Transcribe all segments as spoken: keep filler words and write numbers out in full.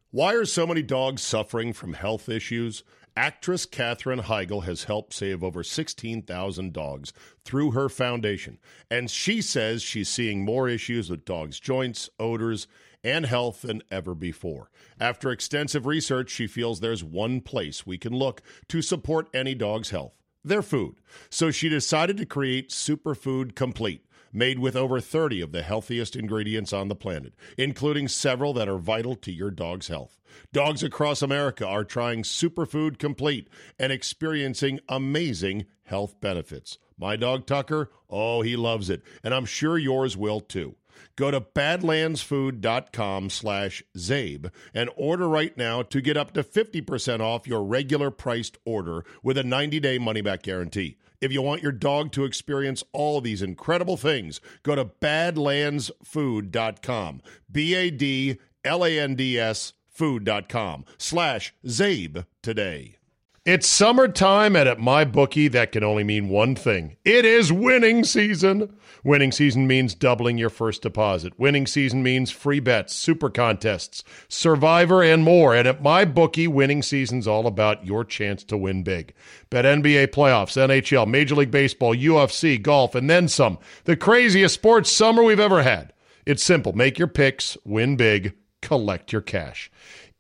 Why are so many dogs suffering from health issues? Actress Katherine Heigl has helped save over sixteen thousand dogs through her foundation, and she says she's seeing more issues with dogs' joints, odors, and health than ever before. After extensive research, she feels there's one place we can look to support any dog's health: their food. So she decided to create Superfood Complete, made with over thirty of the healthiest ingredients on the planet, including several that are vital to your dog's health. Dogs across America are trying Superfood Complete and experiencing amazing health benefits. My dog Tucker, oh, he loves it, and I'm sure yours will too. Go to badlandsfood.com slash Zabe and order right now to get up to fifty percent off your regular priced order with a ninety-day money-back guarantee. If you want your dog to experience all these incredible things, go to badlandsfood dot com, B A D L A N D S food.com slash Zabe today. It's summertime, and at MyBookie, that can only mean one thing. It is winning season. Winning season means doubling your first deposit. Winning season means free bets, super contests, Survivor, and more. And at MyBookie, winning season's all about your chance to win big. Bet N B A playoffs, N H L, Major League Baseball, U F C, golf, and then some. The craziest sports summer we've ever had. It's simple. Make your picks, win big, collect your cash.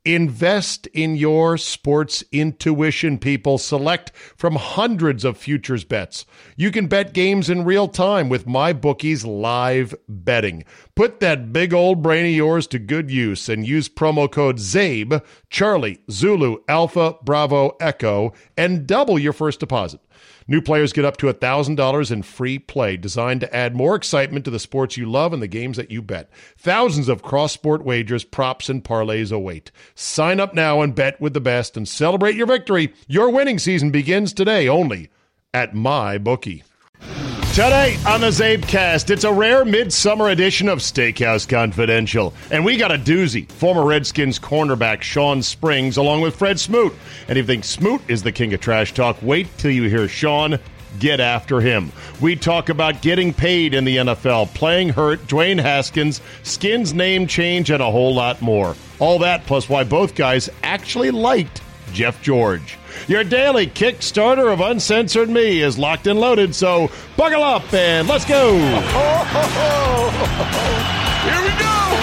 Invest in your sports intuition, people. Select from hundreds of futures bets. You can bet games in real time with MyBookie's live betting. Put that big old brain of yours to good use and use promo code ZABE, Charlie, Zulu, Alpha, Bravo, Echo, and double your first deposit. New players get up to one thousand dollars in free play, designed to add more excitement to the sports you love and the games that you bet. Thousands of cross-sport wagers, props, and parlays await. Sign up now and bet with the best and celebrate your victory. Your winning season begins today only at MyBookie. Today on the Zabecast, it's a rare midsummer edition of Steakhouse Confidential. And we got a doozy. Former Redskins cornerback Shawn Springs along with Fred Smoot. And if you think Smoot is the king of trash talk, wait till you hear Shawn get after him. We talk about getting paid in the N F L, playing hurt, Dwayne Haskins, Skins name change, and a whole lot more. All that plus why both guys actually liked Jeff George. Your daily Kickstarter of Uncensored Me is locked and loaded, so buckle up and let's go. Here we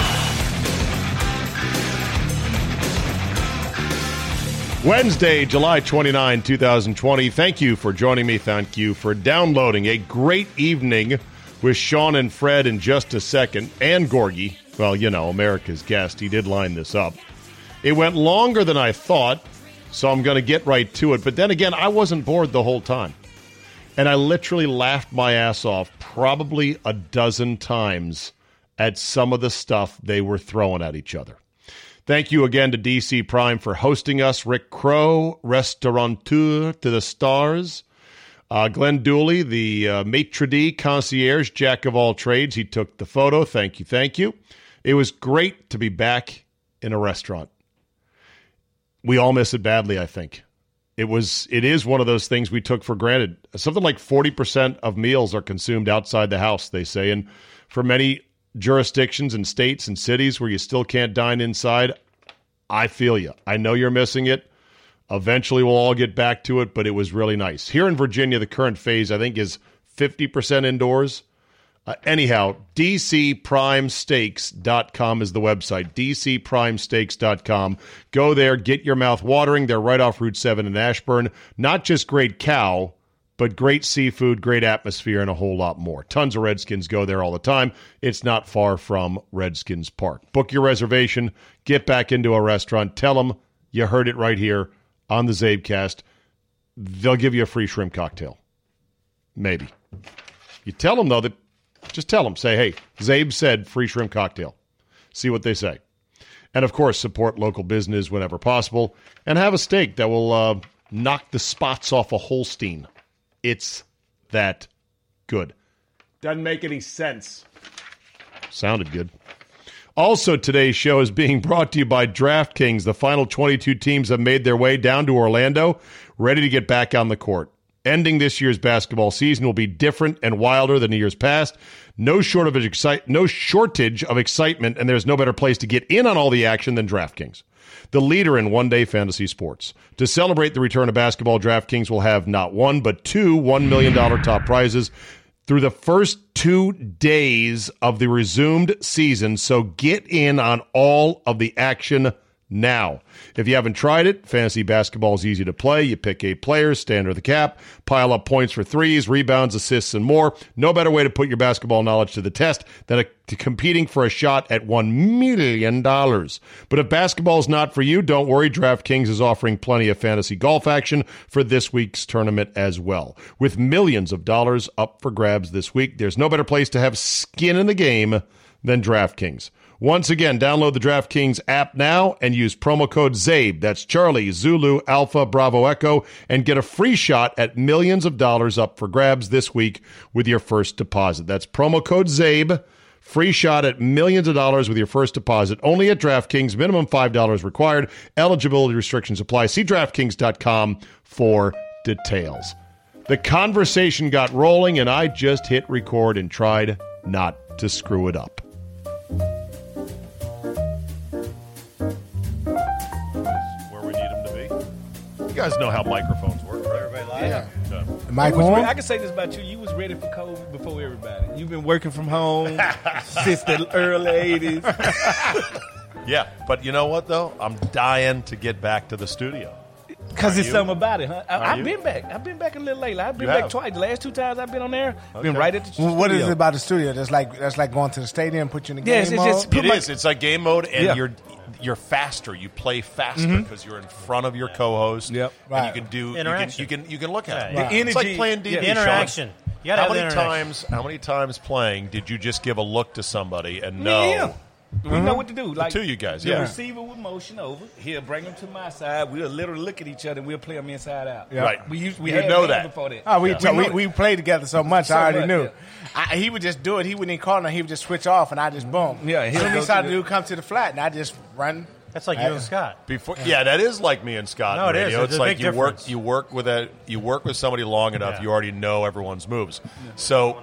go. Wednesday, July twenty-ninth, twenty twenty. Thank you for joining me. Thank you for downloading. A great evening with Shawn and Fred in just a second. And Gorgie, well, you know, America's guest. He did line this up. It went longer than I thought, so I'm going to get right to it. But then again, I wasn't bored the whole time. And I literally laughed my ass off probably a dozen times at some of the stuff they were throwing at each other. Thank you again to D C Prime for hosting us. Rick Crow, restaurateur to the stars. Uh, Glenn Dooley, the uh, maitre d' concierge, jack of all trades. He took the photo. Thank you, thank you. It was great to be back in a restaurant. We all miss it badly, I think. It was. It is one of those things we took for granted. Something like forty percent of meals are consumed outside the house, they say. And for many jurisdictions and states and cities where you still can't dine inside, I feel you. I know you're missing it. Eventually we'll all get back to it, but it was really nice. Here in Virginia, the current phase, I think, is fifty percent indoors. Uh, anyhow, d c prime steaks dot com is the website, d c prime steaks dot com. Go there, get your mouth watering. They're right off Route seven in Ashburn. Not just great cow, but great seafood, great atmosphere, and a whole lot more. Tons of Redskins go there all the time. It's not far from Redskins Park. Book your reservation. Get back into a restaurant. Tell them you heard it right here on the Zabecast. They'll give you a free shrimp cocktail. Maybe. You tell them, though, that just tell them. Say, hey, Zabe said free shrimp cocktail. See what they say. And, of course, support local business whenever possible. And have a steak that will uh, knock the spots off a Holstein. It's that good. Doesn't make any sense. Sounded good. Also, today's show is being brought to you by DraftKings. The final twenty-two teams have made their way down to Orlando, ready to get back on the court. Ending this year's basketball season will be different and wilder than the years past. No shortage of excite- no shortage of excitement, and there's no better place to get in on all the action than DraftKings. the leader in one-day fantasy sports. To celebrate the return of basketball, DraftKings will have not one, but two one million dollars top prizes through the first two days of the resumed season, so get in on all of the action now. If you haven't tried it, fantasy basketball is easy to play. You pick eight players, stay under the cap, pile up points for threes, rebounds, assists, and more. No better way to put your basketball knowledge to the test than a, to competing for a shot at one million dollars. But if basketball is not for you, don't worry. DraftKings is offering plenty of fantasy golf action for this week's tournament as well. With millions of dollars up for grabs this week, there's no better place to have skin in the game than DraftKings. Once again, download the DraftKings app now and use promo code ZABE, that's Charlie, Zulu, Alpha, Bravo, Echo, and get a free shot at millions of dollars up for grabs this week with your first deposit. That's promo code ZABE, free shot at millions of dollars with your first deposit, only at DraftKings, minimum five dollars required. Eligibility restrictions apply. See DraftKings dot com for details. The conversation got rolling, and I just hit record and tried not to screw it up. You guys know how microphones work, right? Everybody live? Yeah. Yeah. Am I You was on? re- I can say this about you. You was ready for COVID before everybody. You've been working from home since the early eighties. Yeah, but you know what, though? I'm dying to get back to the studio. Because there's you? something about it, huh? I, Are I've you? been back. I've been back a little lately. I've been You back have? twice. The last two times I've been on there, I've been Okay. right at the studio. Well, what is it about the studio? That's like that's like going to the stadium, put you in the Yes, game it's mode? just- Put It my- is. It's like game mode, and Yeah. you're you're faster. You play faster because you're in front of your co-host. Yep. And Right. you can do you can, Interaction. you can you can look at it. Yeah, yeah. The It's like energy- playing D and D. yeah. Interaction. You gotta How have the many interaction. times? How many times playing did you just give a look to somebody and know? Yeah. We know what to do. Like two of you guys, the yeah. receiver with motion over. He'll bring them to my side. We'll literally look at each other and we'll play them inside out. Yeah. Right. We used we You had know games that. before that. Oh, we, Yeah. t- we, know we it. played together so much, So I already much, knew. yeah. I, he would just do it. He wouldn't even call no. He would just switch off, and I just boom. Yeah, As he'll soon as go he started to to the- do come to the flat, and I just run. That's like you and Scott. Before, yeah, that is like me and Scott. No, in it is. radio. There's It's a like big you difference. work, you work with a, you work with somebody long enough, Yeah. you already know everyone's moves. So,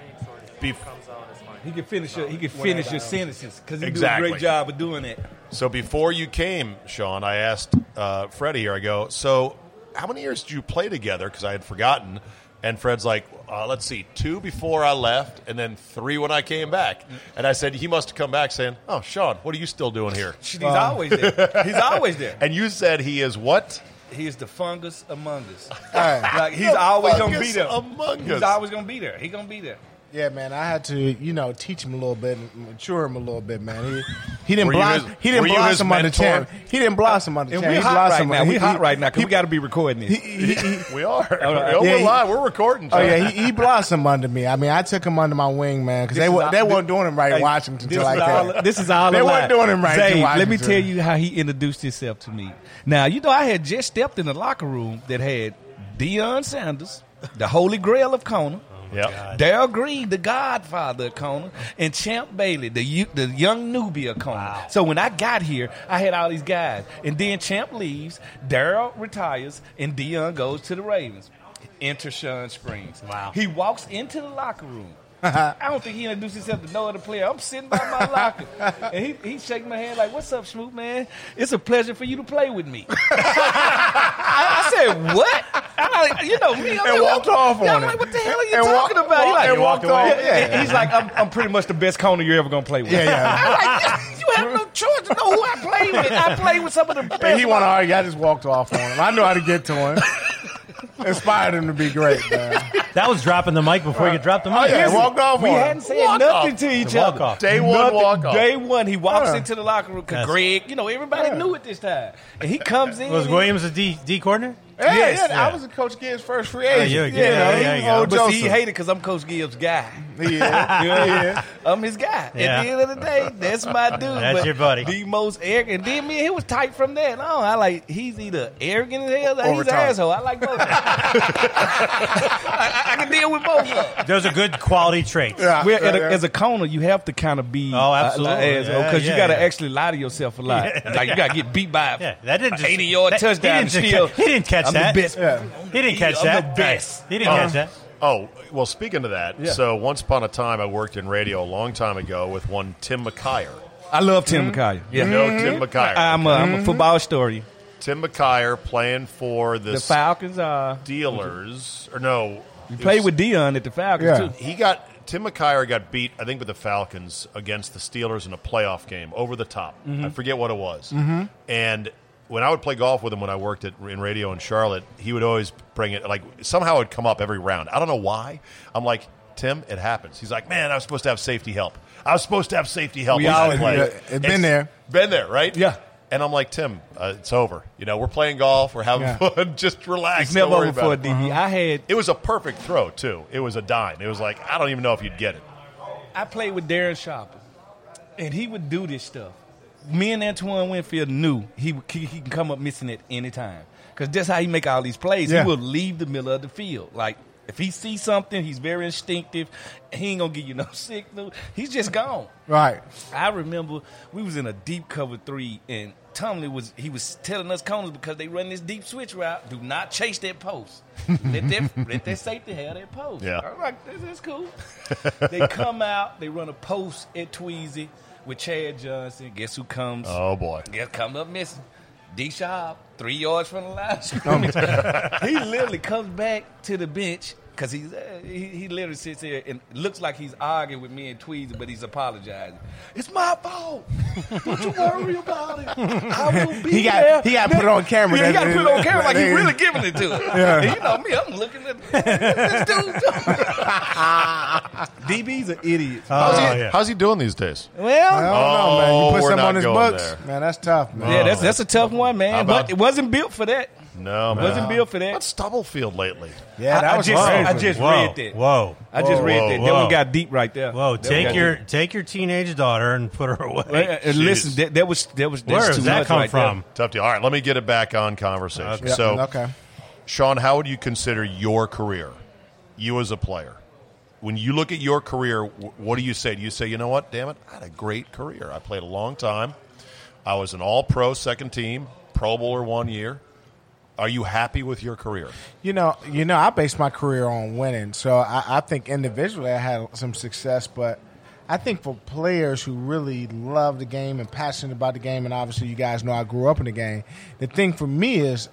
bef- He can finish your he can finish your sentences because he Exactly. do a great job of doing that. so before you came, Sean, I asked uh, Freddie here. I go, so how many years did you play together? Because I had forgotten. And Fred's like, uh, let's see, two before I left, and then three when I came back. And I said, he must have come back saying, oh, Sean, what are you still doing here? He's always there. He's always there. And you said he is what? He is the fungus among us. Right. Like he's always gonna be fungus there. among He's us. always gonna be there. He gonna be there. Yeah, man, I had to, you know, teach him a little bit, and mature him a little bit, man. He he didn't Were you blossom. his- He didn't were you his blossom under mentor? champ. He didn't blossom under And champ. we He hot right blossomed- now. he- We hot he- right now because he- we got to be recording this. he- he- We are. Oh, we're yeah, he- live. We're recording. Oh Sean. yeah, he, he blossomed under me. I mean, I took him under my wing, man, because This they is were, all- they weren't doing him right in Hey, Washington this until I is all- came. This is all They a weren't lie. doing him right Zabe, in let me Washington. tell you how he introduced himself to me. Now, you know, I had just stepped in the locker room that had Deion Sanders, the Holy Grail of Kona, Yep. Darrell Green, the Godfather of Kona, and Champ Bailey, the you, the young newbie of Kona. So when I got here, I had all these guys, and then Champ leaves, Darrell retires, and Deion goes to the Ravens. Enter Sean Springs. Wow. He walks into the locker room. I don't think he introduced himself to no other player. I'm sitting by my locker, and he he shaking my hand like, "What's up, Smoot, man? It's a pleasure for you to play with me." I, I said, "What?" I'm like, you know me. I'm And like, walked off yeah, on I'm it. like, what the hell are you And talking walk- about? He like, and walked away. Yeah, Yeah. He's like, I'm, I'm pretty much the best corner you're ever gonna play with. Yeah, yeah. I'm like, yeah, you have no choice to know who I play with. I play with some of the best. And he want to argue. I just walked off on him. I knew how to get to him. Inspired him to be great, man. That was dropping the mic before you dropped the mic. Oh, yeah, walked off We on him. hadn't said Walk nothing off. to each Walk other. off. Day one Nothing. walk off. Day one, he walks Yeah. into the locker room. Cause Yes. Greg, you know, everybody Yeah. knew it this time, and he comes in. Was and- Williams a D, D coordinator? Yeah, Yes. yeah, Yeah. I was Coach Gibbs' first free Oh, agent. you're a you good- know, yeah, he yeah, was yeah. old But see, he Joseph. hated because I'm Coach Gibbs' guy. Yeah, You know? yeah. I'm his guy. Yeah. At the end of the day, that's my dude. That's But your buddy. The most arrogant. And then me and him was tight from that on. I like, he's either arrogant as hell or Over he's an top. asshole. I like both. I, I, I can deal with both of them. Those are good quality traits. Yeah, Well, at a, yeah. as a corner, you have to kind of be Oh, absolutely. because Yeah, you yeah, got to yeah. actually lie to yourself a lot. Yeah. Like you got to get beat by Yeah, that didn't an just eighty-yard that- touchdown. He didn't, still, he didn't catch I'm that. the best. Yeah. He didn't catch I'm that. the best. He didn't Oh. catch that. Oh, well, speaking of that, Yeah. so once upon a time I worked in radio a long time ago with one Tim McKyer. I love Tim McKyer. Yeah. You know Tim McKyer. I'm a, I'm a football historian. Tim McKyer playing for the, The Falcons are. Steelers. Or no. You it played was- with Dion at the Falcons, Yeah. too. He got Tim McKyer got beat, I think, with the Falcons against the Steelers in a playoff game over the top. I forget what it was. Mm-hmm. And when I would play golf with him when I worked at in radio in Charlotte, he would always bring it like somehow it'd come up every round. I don't know why. I'm like, Tim, it happens. He's like, man, I was supposed to have safety help. I was supposed to have safety help. We when I all- played." yeah, it's been there. Been there, right? Yeah. And I'm like, Tim, uh, it's over. You know, we're playing golf. We're having Yeah. fun. Just relax. It's never Don't worry over for a about D it. B. I had It was a perfect throw, too. It was a dime. It was like, I don't even know if you'd get it. I played with Darren Sharper, and he would do this stuff. Me and Antoine Winfield knew he would- he, he can come up missing at any time because that's how he make all these plays. Yeah. He will leave the middle of the field. Like if he sees something, he's very instinctive. He ain't gonna give you no signal. He's just gone. Right. I remember we was in a deep cover three, and Tomlin was he was telling us corners because they run this deep switch route. Do not chase that post. let that let that safety have that post. Yeah. I'm like, this is cool. They come out, they run a post at Tweezy with Chad Johnson. Guess who comes? Oh, boy. Guess come up missing. D Sharp, three yards from the line of scrimmage. He literally comes back to the bench because he's uh, he, he literally sits there and looks like he's arguing with me and Tweezy, but he's apologizing. It's my fault. Don't you worry about it. I will be He got- there. he got to put it on camera. Yeah, he got to put it on camera like he's Yeah. really giving it to it. And you know me, I'm looking at this dude. D B's an idiot. How's, Oh, he, yeah. how's he doing these days? I Well, don't know, man. Oh, You put we're something not on his going books, there. man. That's tough, man. yeah, that's that's a tough one, man. How about- But it wasn't built for that. No, man. Wasn't built for that. What's Stubblefield lately? Yeah, that I, was I just, crazy. I just Whoa. read that. Whoa. I just Whoa. read that. That Whoa. one got deep right there. Whoa, That take one got your deep. take your teenage daughter and put her away. Well, uh, listen, that, that was that was that's Where too does that much come right from? Tough deal. All right, let me get it back on conversation. Yeah, So, okay. Sean, how would you consider your career, you as a player? When you look at your career, wh- what do you say? Do you say, you know what, damn it, I had a great career. I played a long time. I was an all-pro second team, Pro Bowler one year. Are you happy with your career? You know, you know, I based my career on winning, so I, I think individually I had some success. But I think for players who really love the game and passionate about the game, and obviously you guys know I grew up in the game. The thing for me is,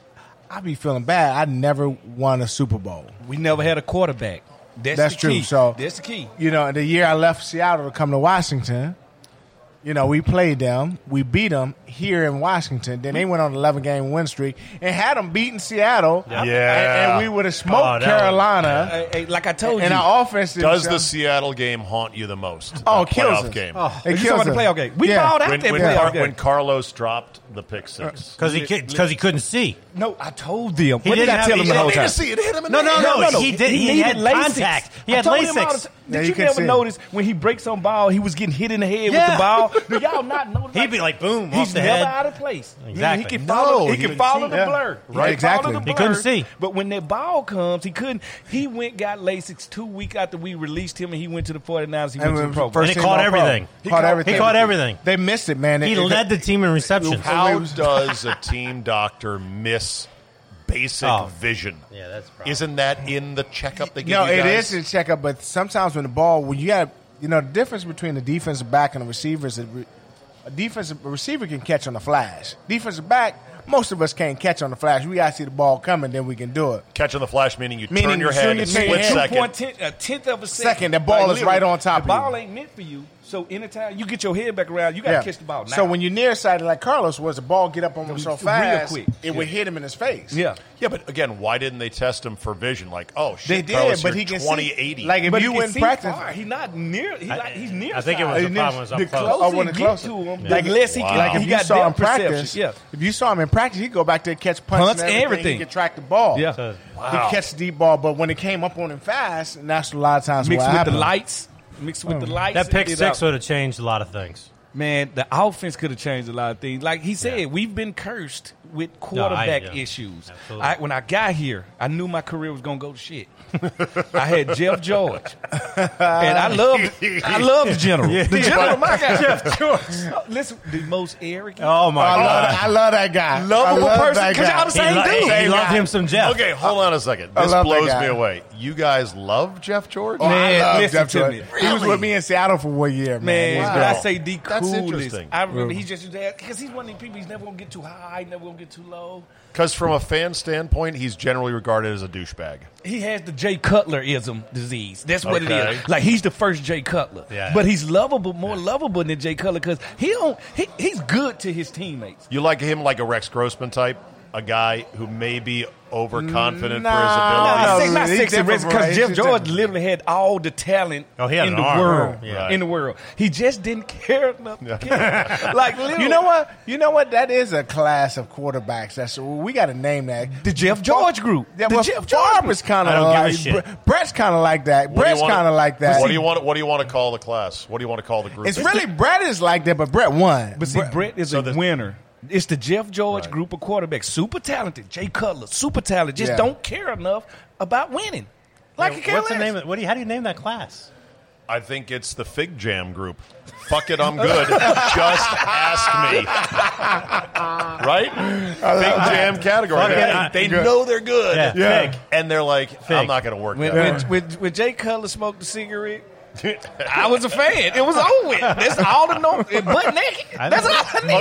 I be feeling bad. I never won a Super Bowl. We never had a quarterback. That's, That's the true. Key. So that's the key. You know, the year I left Seattle to come to Washington, you know, we played them. We beat them here in Washington. Then they went on an eleven-game win streak and had them beating Seattle. Yeah. And, and we would have smoked Oh, that Carolina. Hey, hey, like I told And you, our offense didn't Does show- the Seattle game haunt you the most? Oh, The it kills playoff us. game. Oh, It you kills talking about the us. playoff game? We Yeah. balled out When, that when, playoff Car- game. when Carlos dropped the pick six. Because he because he couldn't see. no, I told them. He what did didn't I have- tell he him the didn't whole need to time? see it hit him in No, the no, head. no. He did. He needed had LASIK. contact. He I had told him all LASIK. the- Yeah, Did you you can never see it. notice when he breaks on ball, he was getting hit in the head with Yeah. the ball? Do y'all not notice? He'd be like, boom, He's off the never head. out of place. Yeah, Exactly. he can No, follow. he he can couldn't follow see. the Yeah. blur. Right, He exactly. followed the He couldn't blur, see. But when that ball comes, he couldn't. He went got LASIK two weeks after we released him, and he went to the 49ers. He And went to when the Pro Bowl. first And he team caught All-Pro. everything. He caught everything. He caught everything. They missed it, man. He It- it- led the team in receptions. How does a team doctor miss basic Oh. vision? Yeah, that's a problem. Isn't that in the checkup they give No, you it guys? is in checkup, but sometimes when the ball, when you have, you know, the difference between the defensive back and the receiver is that re- a defensive a receiver can catch on the flash. Defensive back, most of us can't catch on the flash. We got to see the ball coming, then we can do it. Catching the flash meaning you Meaning turn your as soon head in a as you turn split your head- second. Point ten, a tenth of a second. Second, the ball is literally, right on top the of you. ball ain't meant for you. So anytime you get your head back around, you got to Yeah. catch the ball now. So when you're nearsighted like Carlos was, the ball get up on him so Real fast, quick. it would hit him in his face. yeah. Yeah, but again, why didn't they test him for vision? Like, oh shit, They did, Carlos, but you're he can twenty see. eighty. Like if But you he can wouldn't see practice, far. He not near. He, like, he's near. I think it was side. the And problem then was the up close. clo- Closer Oh, when he it get closer. to him, Like, the less he wow. can. like if he you got saw him in depth perception. practice, Yeah. if you saw him in practice, he'd go back there, catch punts, Punts and and everything. everything. He could track the ball. Yeah. So, He could catch the deep ball, but when it came up on him fast, and that's a lot of times Mixed what with happened. the lights. Mixed with the lights. that pick it six out. would have changed a lot of things. Man, the offense could have changed a lot of things. Like he said, Yeah. we've been cursed with quarterback yeah. issues. Absolutely. I, when I got here, I knew my career was going to go to shit. I had Jeff George, and I loved, I loved the general. The general, my guy, Jeff George. Listen, the most arrogant, Oh my I love, god! that, I love that guy. lovable I love person that because guy. y'all the He, same lo- dude. he Same loved guy. him some Jeff. Okay, hold on a second. I This love that blows guy. me away. You guys love Jeff George? Oh, I Man, love listen Jeff to George. me. He was Really? with me in Seattle for one year, man. Man, He's when great. I say D That's That's coolest. interesting. I remember he's just because he's one of these people. He's never gonna get too high, never gonna get too low. Because from a fan standpoint, he's generally regarded as a douchebag. He has the Jay Cutler-ism disease. That's what Okay. it is. Like he's the first Jay Cutler, Yeah. but he's lovable, more lovable than Jay Cutler because he don't. He, he's good to his teammates. You like him like a Rex Grossman type, a guy who may be overconfident Nah, for his no, abilities. no, Six, not he's six different, bro. because He's Jeff just George different. literally had all the talent Oh, he had in an the arm. world. Yeah. In the world, he just didn't care enough. to care. Like literally, You know what? You know what? That is a class of quarterbacks. That's we got to name that. The Jeff George group. Yeah, The well, Jeff George Favre group. is kind I of don't give a like shit. Bre- Brett's kind of like that. What do you Brett's wanna- kind of like that. What do you want? What do you want to call the class? What do you want to call the group? It's really Brett is like that, but Brett won. But see, Brett is so a the- winner. It's the Jeff George Right. group of quarterbacks. Super talented. Jay Cutler, super talented. Just Yeah. don't care enough about winning. Like you care What's the less. name? Of, what do you, how do you name that class? I think it's the Fig Jam group. Fuck it, I'm good. Just ask me. Right? Fig Jam category. Fuck it, They, I- they good. know they're good. Yeah, Yeah. fig. And they're like, I'm Fig. not going to work When, that when, when, when Jay Cutler smoked the cigarette, I was a fan. It was over with. That's all the know. Butt naked. That's all I need. Oh,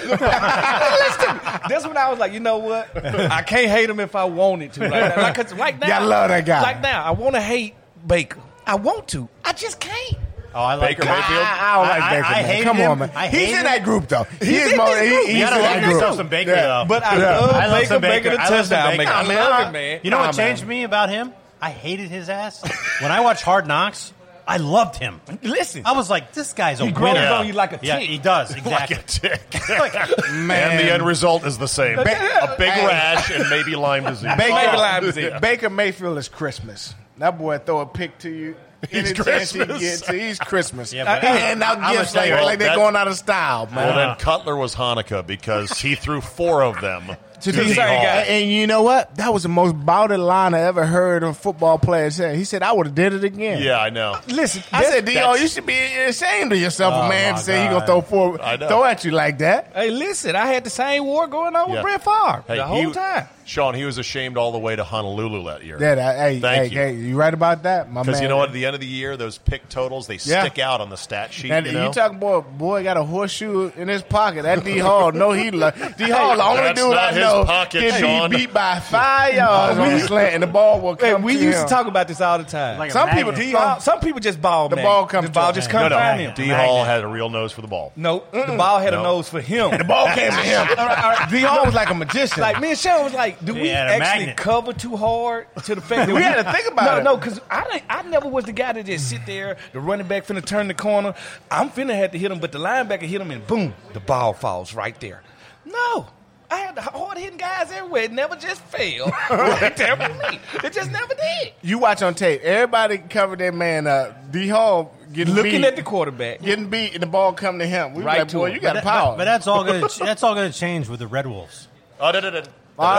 yeah. Listen, that's when I was like, you know what? I can't hate him if I wanted to. Like, that. like, 'cause right now, Yeah, I love that guy. Like now, I want to hate Baker. I want to. I just can't. Oh, I like Baker that. Mayfield? I, I don't like I- Baker. I man. hated Come him. on, man. I He's hated in him. that group, though. He He's is in mo- that he- group. He's You in gotta that love yourself group. some Baker, Yeah. though. But I Yeah. love I love Baker some making Baker. a I love some touchdown. Baker. Maker. I Nah, man, love I- it, man. You know Nah, what changed man. me about him? I hated his ass. When I watched Hard Knocks, I loved him. Listen, I was like, this guy's a He grows winner. on you like a Yeah, tick. he does. Like Exactly. a tick. Man. And the end result is the same. a big Hey. rash and maybe Lyme disease. Baker, Maybe Lyme disease. Baker Mayfield is Christmas. That boy throw a pick to you. He's Any chance he Christmas. gets, he's Christmas. Yeah, but- He hand out I'm gifts gonna like, tell you, like they're that- going out of style, man. Well, then Cutler was Hanukkah because he threw four of them to the the same Hall. guy. And, and you know what? That was the most bounded line I ever heard a football player say. He said, I would have did it again. Yeah, I know. Listen, I said, D O, that's- you should be ashamed of yourself, Oh, a man, my to say he God. going to throw four, I know. throw at you like that. hey, listen, I had the same war going on with Yeah. Brett Favre Hey, the whole he- time. Sean, he was ashamed all the way to Honolulu that year. Yeah, that, hey, Thank hey, you. hey, you right about that, my man. Because you know what? At the end of the year, those pick totals, they Yeah. stick out on the stat sheet. And you you, know? talking boy, boy got a horseshoe in his pocket. That D Hall, no, he lo- D Hall, the only That's dude not I his know pocket, can Sean. be beat by five yards on the slant, and the ball will come. Hey, we to used him. to talk about this all the time. Like a Some people, magnet. D Some, Hall, some people just ball. The man. ball comes The ball to just him. come no, no. find him. D Hall had a real nose for the ball. No, the ball had No. a nose for him. the ball came to him. D Hall was like a magician. Like me and Sean was like, do we Yeah, the actually magnet. cover too hard to the fact that We had to think about no, it. No, because I didn't, I never was the guy that just sit there. The running back finna turn the corner. I'm finna have to hit him, but the linebacker hit him and boom, the ball falls right there. No. I had the hard hitting guys everywhere. It never just fell right there for me. It just never did. you watch on tape, everybody covered that man up. D Hall getting Looking beat, at the quarterback. getting beat, and the ball come to him. We Right like, to boy, him. you got But, power. but, but that's all gonna that's all gonna change with the Red Wolves. Oh, no, no, no.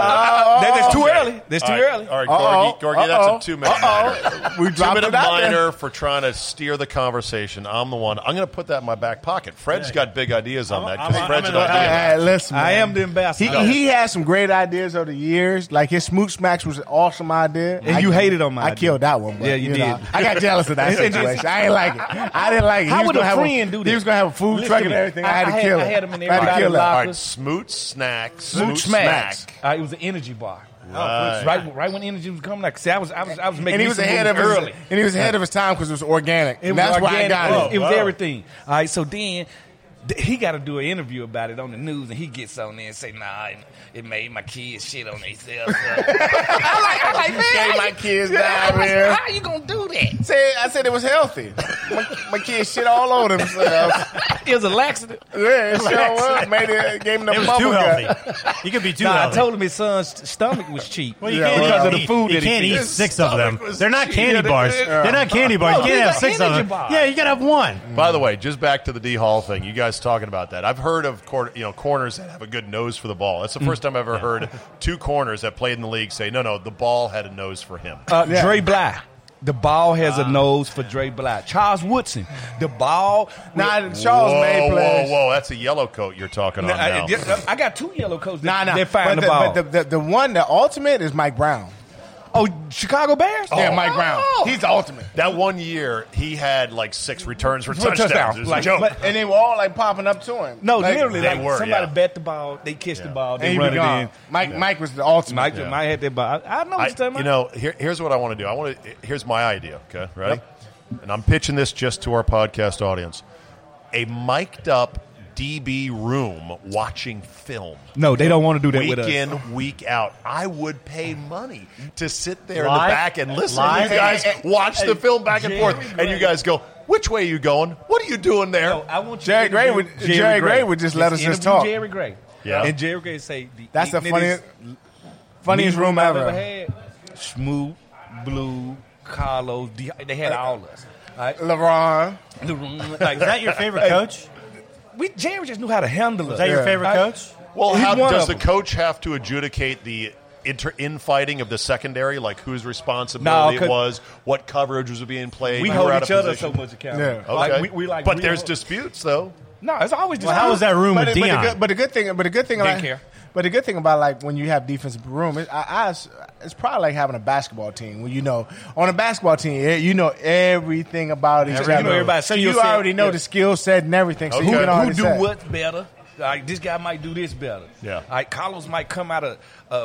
Uh, That- that's too Okay. early. That's too All right, early. All right, Uh-oh. Gorgie, Gorgie that's Uh-oh. a two-minute minor. we dropped Two-minute it out there. minor for trying to steer the conversation. I'm the one. I'm going to put that in my back pocket. Fred's got big ideas on I'm- that because I'm- Fred's I'm an in the- idea. Hey, hey, listen, I man. am the ambassador. He, he had some great ideas over the years. Like his Smooch Smacks was an awesome idea. And you hated on my I idea. killed that one. But, Yeah, you know, did. I got jealous of that situation. I ain't like it. I didn't like it. He How was would gonna a have friend do that? He was going to have a food Listen truck to and me. everything. I, I- had to I had- kill I it. had him in I had to everybody's kill it. locker. All right, Smoot Snack. Smooch Smoot Smacks. Smack. Uh, it was an energy bar. Right. Right, right when energy was coming. Like, see, I was, I was, I was making. And he me was some ahead of moves his early. and he was ahead of his time because it was organic. It and was that's why I organic. got It, it. it was Wow. everything. All right, so then th- he got to do an interview about it on the news, and he gets on there and say, "Nah, it, it made my kids shit on themselves." I like, I like, man, Gave how my you- kids Yeah, I down was- there. How you gonna do that? Said, I said it was healthy. My, my kids shit all over themselves. It was a laxative. Yeah, it sure was. Made it, gave him the It was bubble too gut. healthy. You could be too Nah, I healthy. told him his son's stomach was cheap. Well, you Yeah, can't because eat, of the food You that he can't eat eats. six of them. Stomach was They're not cheap. candy Yeah, they- bars. they- They're not candy bars. No, You can't these have are six of energy them. bars. Yeah, you gotta have one. By the way, just back to the D Hall thing. You guys talking about that? I've heard of cor- you know corners that have a good nose for the ball. That's the first time I've ever heard two corners that played in the league say, "No, no, the ball had a nose for him." Uh, Yeah. Dre Bly. The ball has a nose for Dre Bly. Charles Woodson. The ball. Nah, Charles whoa, made whoa, plays. whoa! That's a yellow coat you're talking on I, now. I got two yellow coats. Nah, That, nah. They find But the, the, ball. but the, the, the one, the ultimate is Mike Brown. Oh, Chicago Bears? Yeah, Mike Brown. Oh. He's the ultimate. That one year, he had like six returns for For touchdowns. touchdown. It was Like, a joke. But, and they were all like popping up to him. No, like, literally, they like were, somebody yeah. bet the ball, they catch the Yeah. ball, and they he run be it gone. in. Mike, Mike was the ultimate. Mike, Yeah. Mike had that ball. I, I know what I, you're talking about. you know, here, here's what I want to do. I want to. Here's my idea. Okay, ready? And I'm pitching this just to our podcast audience: a mic'd up D B room watching film. no, they don't want to do that Week with us. in, week out. I would pay money to sit there in Live? the back and listen Live? to you guys Hey, hey, watch the film back and Jerry forth. Gray. And you guys go, which way are you going? What are you doing there? No, I want you Jerry to Gray interview would- Jerry Gray would just let us just interview talk. Jerry Gray. Yeah. And Jerry Gray say, the That's the ignorantest funniest, funniest meeting room I've ever. had. Smoot, Blue, Carlos, D- they had all of us. Right? LeBron. Like, Is that your favorite coach? we, Jerry just knew how to handle us. Is that your Yeah. favorite I- coach? Well, He's how one does of the them. coach have to adjudicate the inter- infighting of the secondary, like whose No, responsibility it 'cause- was, what coverage was being played? We who hold were out each of other position? so much accountable. Yeah. Okay, Like, we, we like, but we there's hold- disputes though. no, it's always just Well, how was that room But, with but, the Dion? good, but the good thing, but the good thing, Didn't like, care. but the good thing about like when you have defensive room, it, I, I, it's probably like having a basketball team. When you know on a basketball team, eh, you know everything about each Every- other. you know everybody's so skill you set. already know Yeah. the skill set and everything. So Okay. you Who- can who already do say. what better. Like this guy might do this better. Yeah. Like Carlos might come out of uh,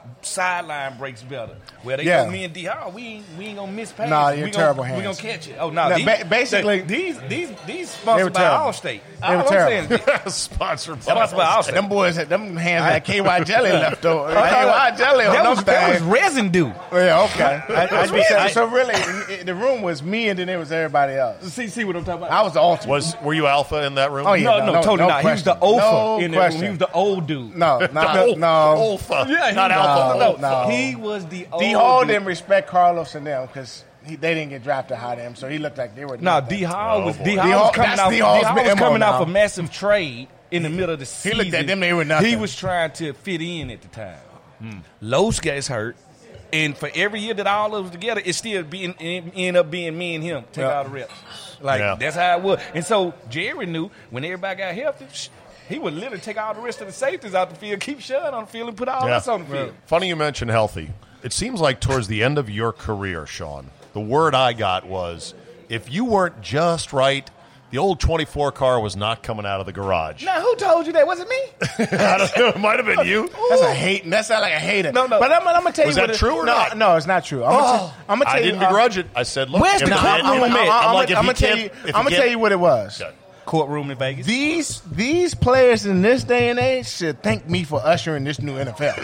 sideline breaks better. Well, they Yeah. know me and D Hall, we ain't, we ain't gonna miss passes. Nah, you're we terrible gonna, We hands. gonna catch it. Oh no, Nah, these, ba- basically- these these these They were sponsored by terrible. Allstate. They All were I'm terrible. saying is, Sponsored by sponsored by Allstate. Them boys, had them hands had K Y jelly left over. K Y jelly on that them was that was things. resin do. Yeah, okay. I, I, be- so, I- so really, it- the room was me, and then it was everybody else. See see what I'm talking about. I was the ultimate. Was were you alpha in that room? Oh, yeah. no, no, no, no, totally no not. He was the question. alpha No in that room. question. He was the old dude. no, no, no, no. alpha, Yeah, he not was- alpha. No, No, no. he was the old D Hall dude. didn't respect Carlos and them because they didn't get drafted high to him, so he looked like they were. No, nothing. D Hall Oh, was boy. D Hall D-Hall- was coming that's out. D D Hall's Hall was M O coming now. off a massive trade in the middle of the season. looked at them, they were nothing. He was trying to fit in at the time. Los gets hurt, and for every year that all of us together, it still being it end up being me and him take Yeah. all the reps. Like Yeah. that's how it was. And so Jerry knew when everybody got healthy, sh- he would literally take all the rest of the safeties out the field, keep Sean on the field, and put all Yeah. us on the field. Funny you mention healthy. It seems like towards the end of your career, Sean, the word I got was if you weren't just right, the old twenty-four car was not coming out of the garage. Now, who told you that? Was it me? I don't know. It might have been you. That's a hate. That sound like a hater. No, no. But I'm, I'm gonna tell Was you that what it- true or no, not? No, it's not true. I'm gonna, tell, I'm gonna I tell you. didn't uh, begrudge it. I said, look, Where's if the you courtroom can't- at? I'm, I'm, like, if I'm you gonna tell can't- you. if I'm gonna can't- tell you what it was. Yeah. Courtroom in Vegas. These these players in this day and age should thank me for ushering this new N F L.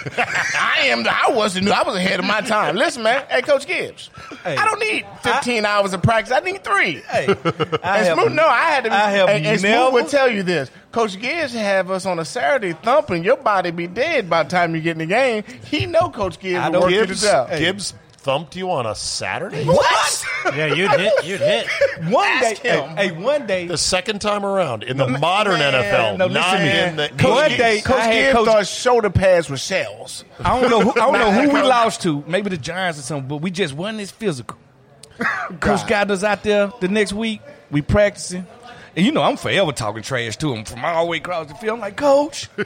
I am. I wasn't new. I was ahead of my time. Listen, man. Hey, Coach Gibbs. Hey. I don't need fifteen hours of practice. I need three. Hey, I And have, Smoot, no, I had to. Be, I have and, and Smoot never- would tell you this. Coach Gibbs have us on a Saturday thumping. Your body be dead by the time you get in the game. He know Coach Gibbs I will don't- work you to Gibbs, death. Gibbs thumped you on a Saturday? What? Yeah, you'd hit. You'd hit. One day, Ask hey, him. hey, one day, The second time around in the modern Man, N F L, no, listen not to me. in the One eighties. day- Coach I had Gibbs Coach- thought shoulder pads were shells. I don't know who, I don't know who we Coach- lost to. Maybe the Giants or something, but we just won this physical. Coach got us out there the next week. We practicing. And you know, I'm forever talking trash to him from all the way across the field. I'm like, Coach, you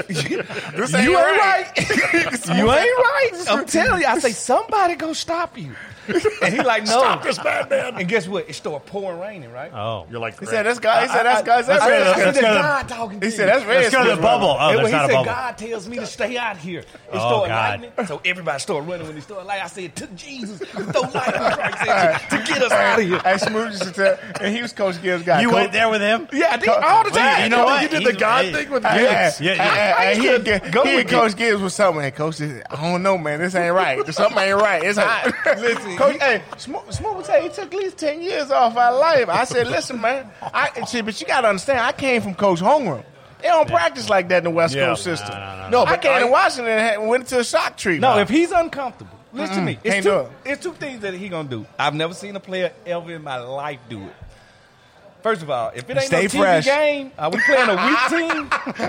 This ain't right. you You ain't right. I'm telling you. I say, somebody go stop you. And he like, no. Stop this madman. And guess what? It started pouring raining, right? Oh, You're like, He said, "That's God." He said, "That's God." He said, I said, I said, "That's "That's God." God talking to He you." said, "That's red." let's go to the bubble. Oh, And there's when not he a said, bubble. God tells me to stay out here. It Oh, started God. lightning. So everybody started running when he started lightning. I said, to Jesus, to throw lightning strikes at you, to get us out of here. Hey, Smoot used to tell, and he was Coach Gibbs' guy. You Coach, went there with him? Yeah, I did all the Well, time. you know what? You did the He's- God hey, thing with Hey, Gibbs. hey, Yeah, hey, yeah. hey, he and, Go he with and Coach Gibbs was something. Hey, Coach, this, I don't know, man. This ain't right. Something ain't right. It's hot. Listen, Coach, he- hey, Smoot Smoot would tell you, he took at least ten years off our life. I said, listen, man. I, see, but you got to understand, I came from Coach Homeroom. They don't practice like that in the West Yeah. Coast system. No, no, no, No, no. I but came I- to Washington and had- went to a shock treatment. No, if he's uncomfortable, listen to me. It's Can't do two, it. it's two things that he gonna do. I've never seen a player ever in my life do it. First of all, if it ain't Stay no T V fresh. game, are we playing a weak team?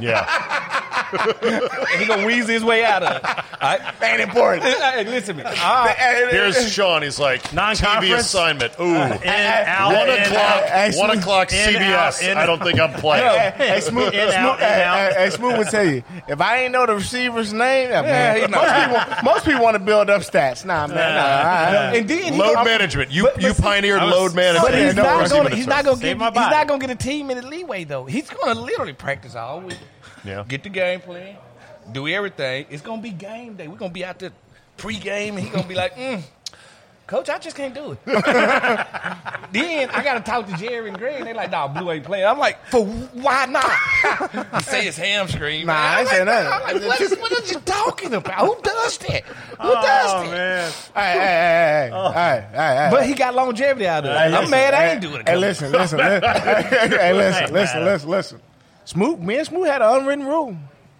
Yeah. And he gonna weasel his way out of it. All right? Ain't important. Hey, listen to me. All right. Here's Sean. He's like, T V Non-conference? assignment. Ooh. In, out, One in, o'clock. out. Hey, One Smooth. o'clock In, C B S. out, in. I don't think I'm playing. Hey, Smooth, In, Smooth, out, in, hey, out. hey, hey, Smooth would tell you, if I ain't know the receiver's name, yeah, man, he most, people, most people want to build up stats. Nah, man, nah. I- I- And then he Load gonna- management. You But- but you see- pioneered I was- load management. But he's no not receiving gonna. He's not gonna Save give. my He's body. not gonna get a team any leeway though. He's gonna literally practice all week. Yeah. Get the game plan, do everything. It's gonna be game day. We're gonna be out there pre-game, and he's gonna be like, mm, "Coach, I just can't do it." Then I gotta talk to Jerry and Greg. And they like, "Nah, Blue ain't playing." I'm like, "For why not?" He say it's hamstring. Nah, man. I I'm ain't say like, nothing. I'm like, what, is, what are you talking about? Who does that? Who Oh, does that? man. Hey, hey, hey, hey, Oh. hey, hey, hey. But he got longevity out of it. Hey, I'm listen, mad I hey, ain't doing it. Hey, listen, listen, listen. Hey, listen, Hey, listen, man. listen, listen. Smoot, me and Smoot had an unwritten rule.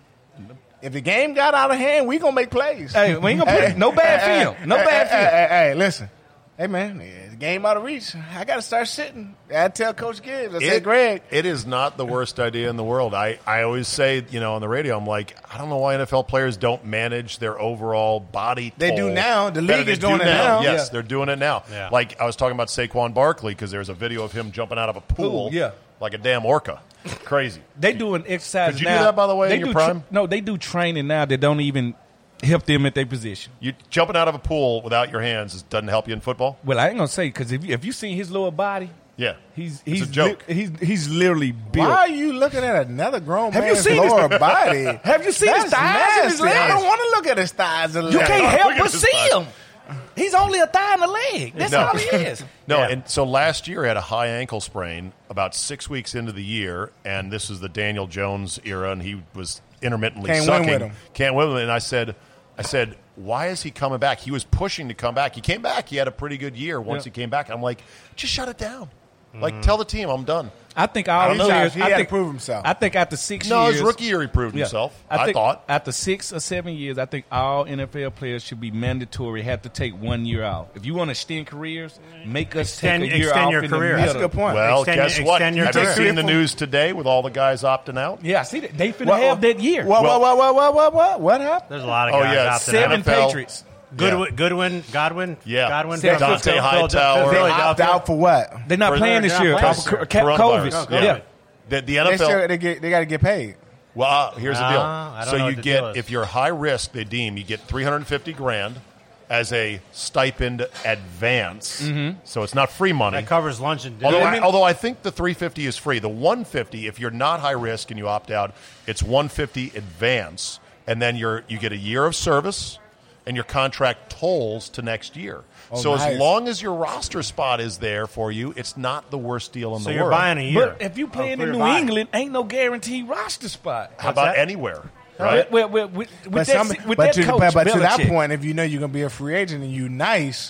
If the game got out of hand, we gonna make plays. Hey, we ain't gonna put no bad hey, film. No hey, bad hey, film. Hey, hey, hey, listen. Hey, man, yeah, the game out of reach. I got to start sitting. I tell Coach Gibbs. I say, Greg. It is not the worst idea in the world. I, I always say, you know, on the radio, I'm like, I don't know why N F L players don't manage their overall body They toll do now. The better. league They is do doing it now. Yes, Yeah. they're doing it now. Yeah. Like I was talking about Saquon Barkley because there's a video of him jumping out of a pool Pool, yeah. like a damn orca. Crazy. They doing exercise Did you do now. that, by the way, They in your do prime? no, they do training now that don't even help them at their position. You jumping out of a pool without your hands is, doesn't help you in football? Well, I ain't gonna say because if you, if you seen his lower body, Yeah. he's It's he's a joke. li- he's he's literally built. Why are you looking at another grown Have you man's seen his- lower body? Have you seen his That's thighs and his nasty. I legs? don't want to look at his thighs and You legs. can't Look help at but his see thighs. him. He's only a thigh and a leg. That's No. all he is. No, Yeah. and so last year I had a high ankle sprain about six weeks into the year, and this is the Daniel Jones era, and he was intermittently Can't win sucking. with him. Can't win with him. And I said, I said, why is he coming back? He was pushing to come back. He came back. He had a pretty good year once Yeah. he came back. I'm like, just shut it down. Like, tell the team I'm done. I think all He those tried- years. he I had to think, prove himself. I think after six No, years, his rookie year he proved Yeah. himself. I, I, think thought. after six or seven years, I think all N F L players should be mandatory, have to take one year off. If you want to extend careers, make us Extend- take a year extend off your in career. the That's a middle. good point. Well, Extend- guess what? extend your Have you career. seen the news today with all the guys opting out? Yeah, I see that. They finna What- have that year. What, Well- what, what, what, what, what, what happened? There's a lot of Oh, guys yeah, out there. Seven N F L. Patriots. Goodwin, Goodwin, Godwin, Yeah. Godwin, San from Dante Phil- Hightower. Phil- They Philadelphia. opt out for what? They're not For- playing they're this not year. playing Cause this year. of ca- Coronavirus. COVID. Yeah. Yeah. The, the They N F L. still they get they got to get paid. Well, uh, here's the deal. Ah, I don't so know you what the deal get is. if you're high risk, they deem you get three hundred fifty grand as a stipend advance. Mm-hmm. So it's not free money. That covers lunch and dinner. Although, I I, mean- although I think the three fifty is free. The one fifty, if you're not high risk and you opt out, it's one fifty advance, and then you're you get a year of service, and your contract tolls to next year. Oh, so nice. as long as your roster spot is there for you, it's not the worst deal in so the you're world. buying a year. But if you Oh, playing clear in New buy. England, ain't no guaranteed roster spot. How about that? anywhere? Right? With, with, with, with But, that, some, with but, that to, coach, but, but to that Belichick. point, if you know you're going to be a free agent and you nice,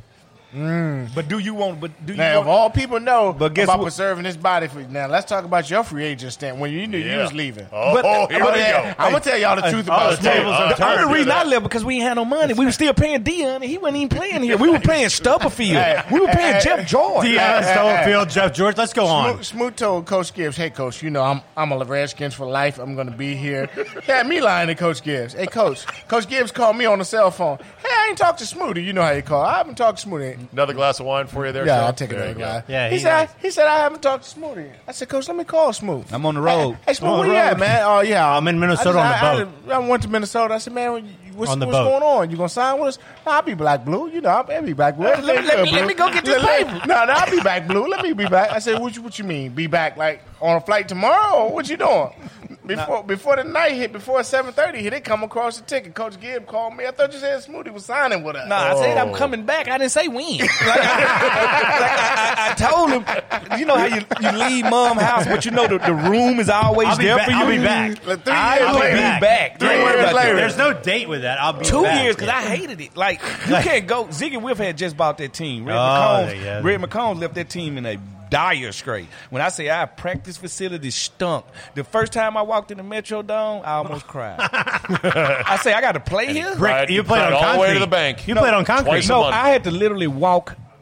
But do you want? But do you now if want? all people know But guess about what- preserving his body for now, let's talk about your free agent stint when you knew you Yeah. was leaving. Oh, But- here but- we go. I'm gonna tell y'all the truth oh, about the Smoot. tables are The turned. only reason do I that. left because we ain't had no money. We were still paying Dion, and he wasn't even playing here. We were paying Stubberfield. We were paying Jeff George. Dion, hey, Stubblefield, Jeff George. Let's go on. Smoot, Smoot told Coach Gibbs, "Hey, Coach, you know I'm I'm a Redskins for life. I'm going to be here." He had me lying to Coach Gibbs. Hey, Coach, Coach Gibbs called me on the cell phone. Hey, I ain't talked to Smooty. You know how you call. I haven't talked to Smooty. Another glass of wine for you there, Yeah, Sean? I'll take There another you go. glass. Yeah, he he said. I, nice. he said I haven't talked to Smooty. I said, Coach, let me call Smoot. I'm on the road. Hey, hey Smoot, On the where you at, road. man? Oh yeah, I'm in Minnesota I on the I, boat. I, I went to Minnesota. I said, man, what's, On the what's boat. going on? You gonna sign with us? No, I'll be Black Blue. You know, I'll, I'll be Black Blue. Let me- let me- let me go get this Let- paper. No, no, I'll be back, Blue. Let me be back. I said, what you, what you mean, be back? Like on a flight tomorrow? Or what you doing? Before before the night hit, before seven thirty hit, they come across the ticket. Coach Gibb called me. I thought you said Smoothie was signing with us. Nah, I said I'm coming back. I didn't say when. Like, I, like, I, I, I told him, you know how you, you leave mom house, but you know the, the room is always I'll be there back- for you. I'll be back. Like, three I years will later. be back. Three Don't worry years about later. that. There's no date with that. I'll be Two back. years because I hated it. Like you can't go. Ziggy Whiff had just bought that team. Red Oh, McCombs. yeah. Red McCombs left that team in a dire strait. When I say our practice facility stunk, the first time I walked in the Metrodome, I almost cried. I say I got to play here. Brick, Right, you you played cried on all the concrete. way to the bank. You No, played on concrete. twice a No, month. I had to literally walk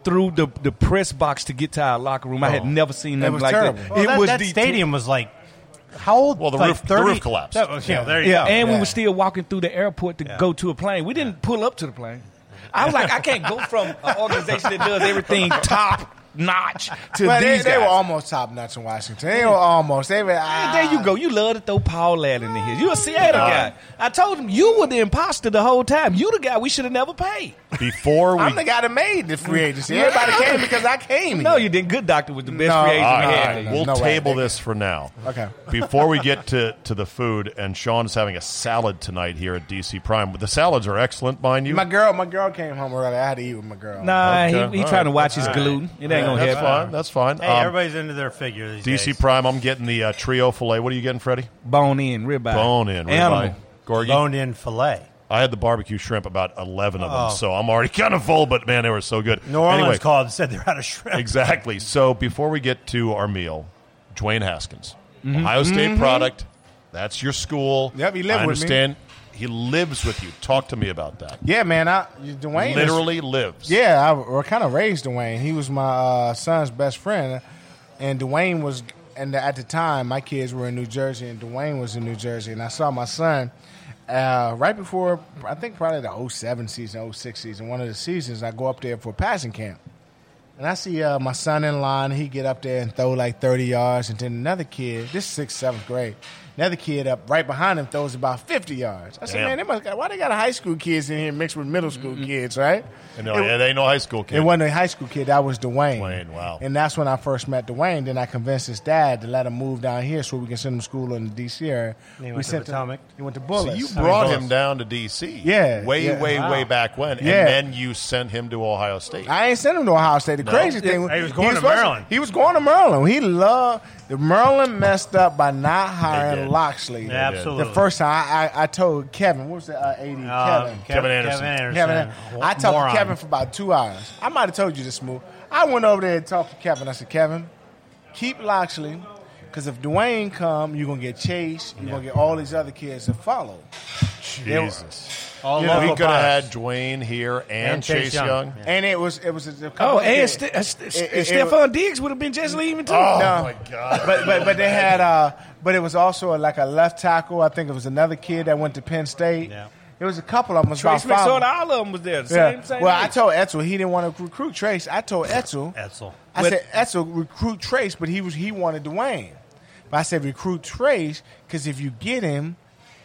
through the, the press box to get to our locker room. I had never seen nothing was like terrible. that. Well, it that, was that the- stadium was like, how old? Well, the like roof- the thirty roof collapsed. That was- yeah, there you Yeah, go. and we Yeah. were still walking through the airport to Yeah. go to a plane. We didn't pull up to the plane. I was like, I can't go from an organization that does everything top notch to But they, these they guys. were almost top notch in Washington. They were almost. They were. Ah, there you go. You love to throw Paul Ladd in here. You're a Seattle guy. I told him you were the imposter the whole time. You the guy we should have never paid. Before we I'm the guy that made the free agency. Everybody came because I came. No, here. you didn't. Good Doctor was the best No, free agent all we right, had. all right. We'll No way. table this for now. Okay. Before we get to, to the food, and Sean's having a salad tonight here at D C Prime. The salads are excellent, mind you. My girl, my girl came home early. I had to eat with my girl. Nah, Okay, he, he all trying right. to watch his gluten. It ain't gonna That's happen. fine. That's fine. Hey, Um, everybody's into their figure these D C days. Prime, I'm getting the uh, trio filet. What are you getting, Freddie? Bone in, ribeye. Bone in, Animal. ribeye. Gorgie? Boned in filet. I had the barbecue shrimp, about eleven of them, Oh. so I'm already kind of full, but man, they were so good. New Orleans Anyway, called and said they're out of shrimp. exactly. So before we get to our meal, Dwayne Haskins, Mm-hmm. Ohio State product. That's your school. Yep, he lived I with me. understand. He lives with you. Talk to me about that. Yeah, man. I, Dwayne is- Literally lives. Yeah, I or kind of raised Dwayne. He was my uh, son's best friend, and Dwayne was. And at the time, my kids were in New Jersey, and Dwayne was in New Jersey. And I saw my son uh, right before, I think probably the oh seven season, oh six season, one of the seasons. I go up there for passing camp, and I see uh, my son in line. He get up there and throw like thirty yards, and then another kid, this is sixth, seventh grade. Another kid up right behind him throws about fifty yards. I said, Damn. man, they must got, why they got high school kids in here mixed with middle school kids, right? And no, It- yeah, they ain't no high school kid. It wasn't a high school kid. That was Dwayne. Dwayne, wow. And that's when I first met Dwayne. Then I convinced his dad to let him move down here so we can send him to school in the D C area. And he we went to sent him- Potomac? He went to So Bullis. you I mean, brought Bullis. him down to D C. Yeah, Way, yeah. way, Wow. way back when. And Yeah. then you sent him to Ohio State. I ain't sent him to Ohio State. The No? crazy thing He was going to supposed Maryland. He was going to Maryland. He loved the Maryland messed up by not did. hiring Loxley. Yeah, absolutely. The first time I, I, I told Kevin, what was the uh, A D? Uh, Kevin. Kevin Anderson. Kevin Kevin, Anderson. I talked Moron. to Kevin for about two hours. I might have told you this, Smooth. I went over there and talked to Kevin. I said, Kevin, keep Loxley, because if Dwayne come, you're going to get Chase. You're going to get all these other kids to follow. Jesus. All You know, local We could have pies. had Dwayne here and, And Chase, Chase Young. Young. Yeah. And it was it was a couple Oh, of and kids. Ste- uh, Ste- It- it- Stephon Diggs would have been just leaving too. Oh, No. my God. But but but they had uh but it was also like a left tackle. I think it was another kid that went to Penn State. Yeah. It was a couple of them. It was Trace about five. McSorley, all of them was there. The Yeah. Same, same well, I age. told Etzel he didn't want to recruit Trace. I told Etzel, Etzel. I But- said Etzel recruit Trace, but he was he wanted Dwayne. But I said recruit Trace because if you get him,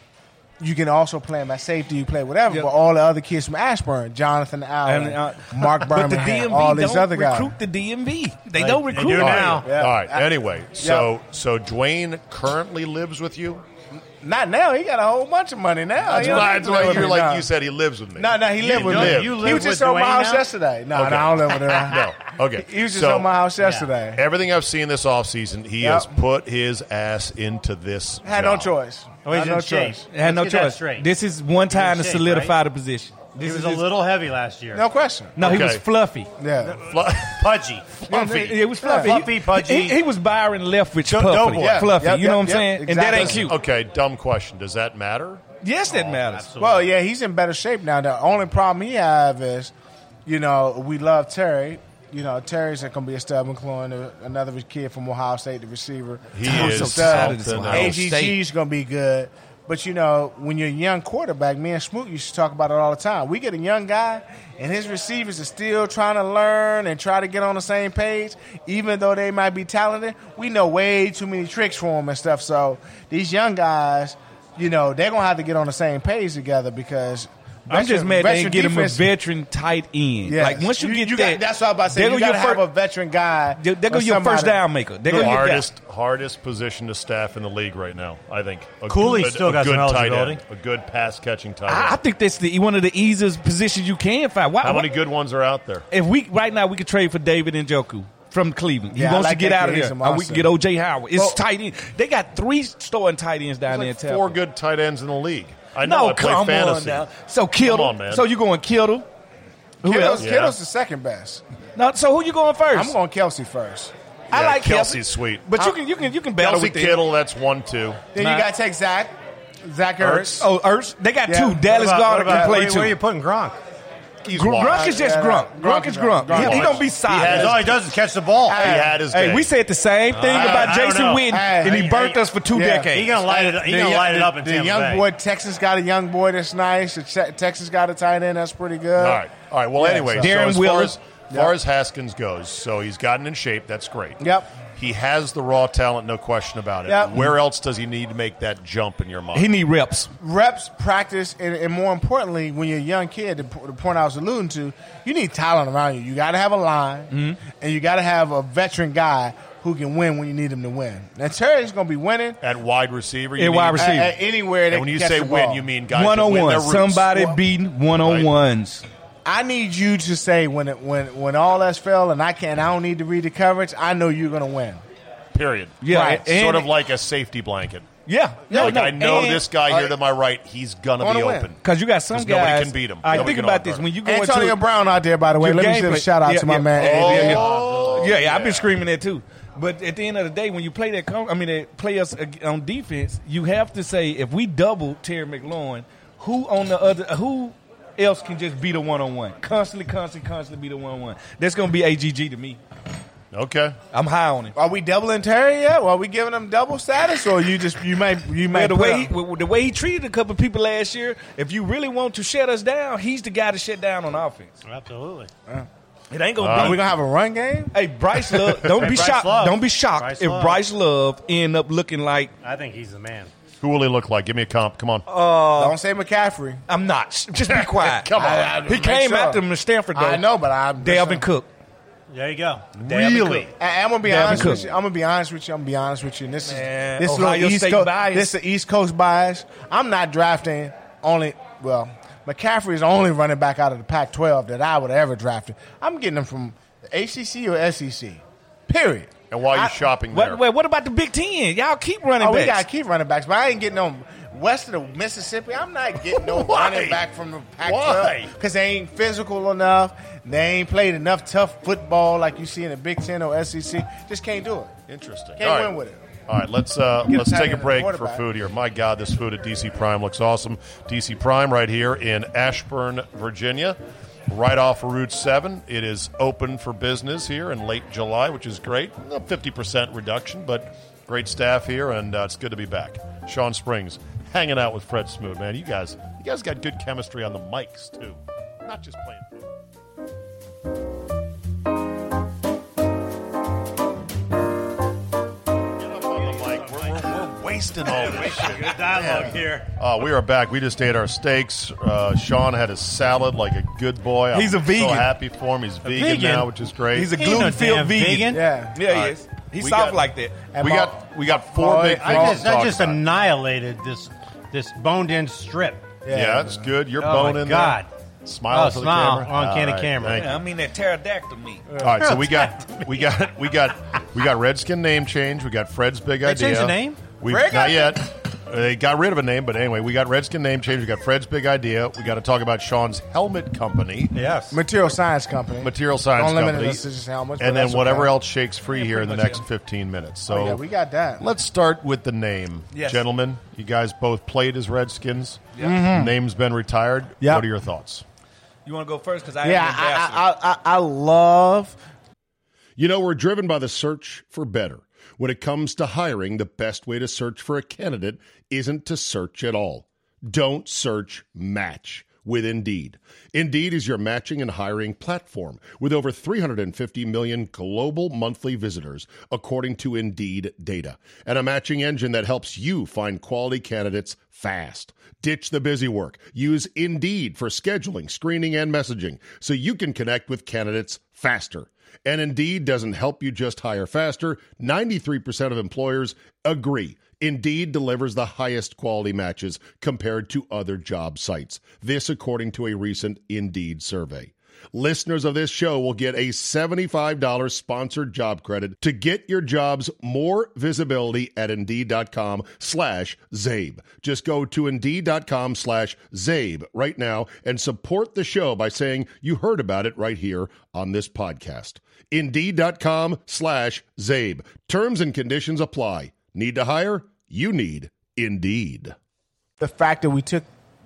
you can also play him at safety. You play whatever. Yep. But all the other kids from Ashburn, Jonathan Allen, And, uh, Mark but the Birmingham, D M V all these don't other guys. recruit the D M V. They They- don't they recruit do now. Yeah. All right. I- Anyway, so so Dwayne currently lives with you. Not now. He got a whole bunch of money now. That's He don't why, need that's to why live with you're me like now. you said he lives with me. No, no, he lived with you me. live. You He live was just with on my Dwayne house now? yesterday. No, Okay. no, I don't live with him. No. Okay. He was just So, on my house yesterday. Everything I've seen this offseason, he Yep. has put his ass into this. Had no job. choice. Oh, he's Had in no shape. choice. Had no Let's get that choice. straight. This is one time to shape, solidify right? the position. He This was is a little heavy last year. No question. No, he Okay. was fluffy. Yeah. Flu- Pudgy. Fluffy. It was fluffy. Fluffy, He- pudgy. He, he was Byron Leftwich Dope puffy. boy. Yeah. Fluffy. Yep, you know yep, what I'm yep, saying? And that ain't exactly. cute. Okay, dumb question. Does that matter? Yes, that matters. Absolutely. Well, yeah, he's in better shape now. The only problem he have is, you know, we love Terry. You know, Terry's going to be a stud McLaurin, another kid from Ohio State, the receiver. He I'm is so tired of this something Ohio else. State. A G G's going to be good. But, you know, when you're a young quarterback, me and Smoot used to talk about it all the time. We get a young guy, and his receivers are still trying to learn and try to get on the same page. Even though they might be talented, we know way too many tricks for them and stuff. So these young guys, you know, they're going to have to get on the same page together because I'm just veteran- mad they veteran didn't get him a defense- versately tight end. Yes. Like once you, get got- that, that's what I was about to say. there You go got your to have fir- a veteran guy. there there go or your first somebody- down maker. There go The your guy. hardest, hardest position to staff in the league right now, I think. A Cooley's good, still a got good some tight eligibility. end, a good pass catching tight end. I, I think that's the one of the easiest positions you can find. Why, How many why- good ones are out there? If we right now we could trade for David Njoku from Cleveland. He Yeah, I wants like to get that out of kid. there. He's a Or we monster. can get O J Howard. It's Well- tight end. They got three starting tight ends down there in Like Tampa. four good tight ends in the league. I know. No, I play come fantasy. on now. So Kittle. Come on, man. So you going Kittle? Who Kittle's, else? Yeah. Kittle's the second best. No, so who you going first? I'm going Kelsey first. I Yeah, like Kelsey's Kelsey. sweet. But you can you can you can battle Kelsey with them. Kittle, that's one, two. Then Nah. you got to take Zach. Zach Ertz. Oh, Ertz. They got Yeah. two. Dallas What about- Goddard what about- can play where, two. where are you putting Gronk? he's Grunk washed. is just Yeah, Grunk. yeah. Grunk is Grunk. Grunk is He, he Grunk. gonna be He solid. had That's his- all he does is catch the ball. He had his Hey, day. we said the same thing I- about I don't Jason know. Witten, Hey, and he hey, burnt hey, us for two yeah. decades. He gonna light it. He The gonna young- light it up in the, Tampa the young Bay. boy, Texas got a young boy that's nice. The Te- Texas got a tight end that's pretty good. All right. All right. Well, Yeah, anyway, so- so Darren as far Wheeler. as, far as Haskins goes, so he's gotten in shape. That's great. Yep. He has the raw talent, no question about it. Yep. Where else does he need to make that jump in your mind? He need reps. Reps, practice, and, and more importantly, when you're a young kid, the, p- the point I was alluding to, you need talent around you. You got to have a line, Mm-hmm. and you got to have a veteran guy who can win when you need him to win. Now, Terry's going to be winning At wide receiver? You At mean- wide receiver. at, at anywhere that And when you can catch say the win, ball. you mean guys One that on win their one. roots. Somebody Well- beating one on ones. I need you to say when it, when when all that's fell and I can't, I don't need to read the coverage. I know you're going to win. Period. Yeah, Right. and- Sort of like a safety blanket. Yeah, yeah. like, I know and- this guy here I- to my right, he's going to Gonna be win. open. Because you got some 'Cause guys. nobody can beat him. I Nobody think can about outguard this him. when you go Antonio into Brown out there, by the way. your Let me game give a plan- shout out yeah, to my yeah. man. Yeah, Eddie. yeah, yeah. Oh, yeah, yeah, I've been screaming that too. But at the end of the day, when you play that, com- I mean, that players ag- on defense, you have to say if we double Terry McLaurin, who on the other, who else can just beat a one on one, constantly, constantly, constantly beat a one on one? That's gonna be A G G to me. Okay. I'm high on him. Are we doubling Terry yet? Are we giving him double status, or you just you may you may Well, the put way him- he, the way he treated a couple people last year, if you really want to shut us down, he's the guy to shut down on offense. Absolutely. It ain't gonna Are be. we gonna have a run game? Hey, Bryce Love, don't be Bryce shocked. Love. Don't be shocked Bryce if Love. Bryce Love end up looking like I think he's the man. Who will he look like? Give me a comp. Come on. Uh, Don't say McCaffrey. I'm not. Just be quiet. Come on. I- I- He make came sure. after him in Stanford, though. I know, but I'm Dalvin Cook. There you go. Really? I, I'm gonna be Dalvin honest Cook. with you. I'm gonna be honest with you. I'm gonna be honest with you. And this Man, is this Ohio little East State Coast bias. This is East Coast bias. I'm not drafting only. Well, McCaffrey is the only running back out of the Pac twelve that I would ever draft. I'm getting him from the A C C or S E C. Period. And why are you I- shopping there? What, wait, what about the Big Ten? Y'all keep running Oh, we backs. gotta keep running backs, but I ain't getting no west of the Mississippi. I'm not getting no Why? running back from the Pac Why? twelve because they ain't physical enough. They ain't played enough tough football like you see in the Big Ten or S E C. Just can't do it. Interesting. Can't All right. win with it. All right, let's uh, Get a let's tight take a end and break for quarterback. food here. My God, this food at D C Prime looks awesome. D C Prime right here in Ashburn, Virginia, right off of Route seven. It is open for business here in late July, which is great. A fifty percent reduction, but great staff here, and uh, it's good to be back. Sean Springs hanging out with Fred Smoot, man. You guys, you guys got good chemistry on the mics too, not just playing food. Get up on the mic. We're, we're, we're wasting all this shit. Good dialogue here. Uh, we are back. We just ate our steaks. Uh, Sean had his salad like a good boy. I'm He's a So vegan. happy for him. He's vegan, vegan? now, which is great. He's a He ain't no gluten-filled damn vegan. vegan. Yeah. Yeah, All he right. is. He's We soft got- like that. And we my- got we got four Boy, big I things I to just, I talk just about. annihilated this this boned in strip. Yeah, it's good. You're Oh bone my in God. there. Smile Oh, for smile the camera. on candid All camera. thank you. Yeah, I mean that pterodactyl meat. All right, so we got we got we got we got Redskin name change. We got Fred's big They idea. changed the name? We Fred not got- yet. They got rid of a name, but anyway, we got Redskin name change. We got Fred's big idea. We got to talk about Sean's helmet company, Yes. Material Science Company. Material Science Don't limit Company, us to just helmets, but and then that's whatever okay. else shakes free here in the pretty next much, fifteen minutes. So Oh, yeah, we got that. let's start with the name, Yes. gentlemen. You guys both played as Redskins. Mm-hmm. Name's been retired. Yep. What are your thoughts? You want to go first? Because I Yeah, am the ambassador. I, I, I, I love. You know, we're driven by the search for better. When it comes to hiring, the best way to search for a candidate isn't to search at all. Don't search, match with Indeed. Indeed is your matching and hiring platform with over three hundred fifty million global monthly visitors, according to Indeed data, and a matching engine that helps you find quality candidates fast. Ditch the busy work. Use Indeed for scheduling, screening, and messaging so you can connect with candidates faster. And Indeed doesn't help you just hire faster. ninety-three percent of employers agree. Indeed delivers the highest quality matches compared to other job sites. This according to a recent Indeed survey. Listeners of this show will get a seventy-five dollars sponsored job credit to get your jobs more visibility at Indeed.com slash Zabe. Just go to Indeed.com slash Zabe right now and support the show by saying you heard about it right here on this podcast. Indeed.com slash Zabe. Terms and conditions apply. Need to hire? You need Indeed. The fact that we took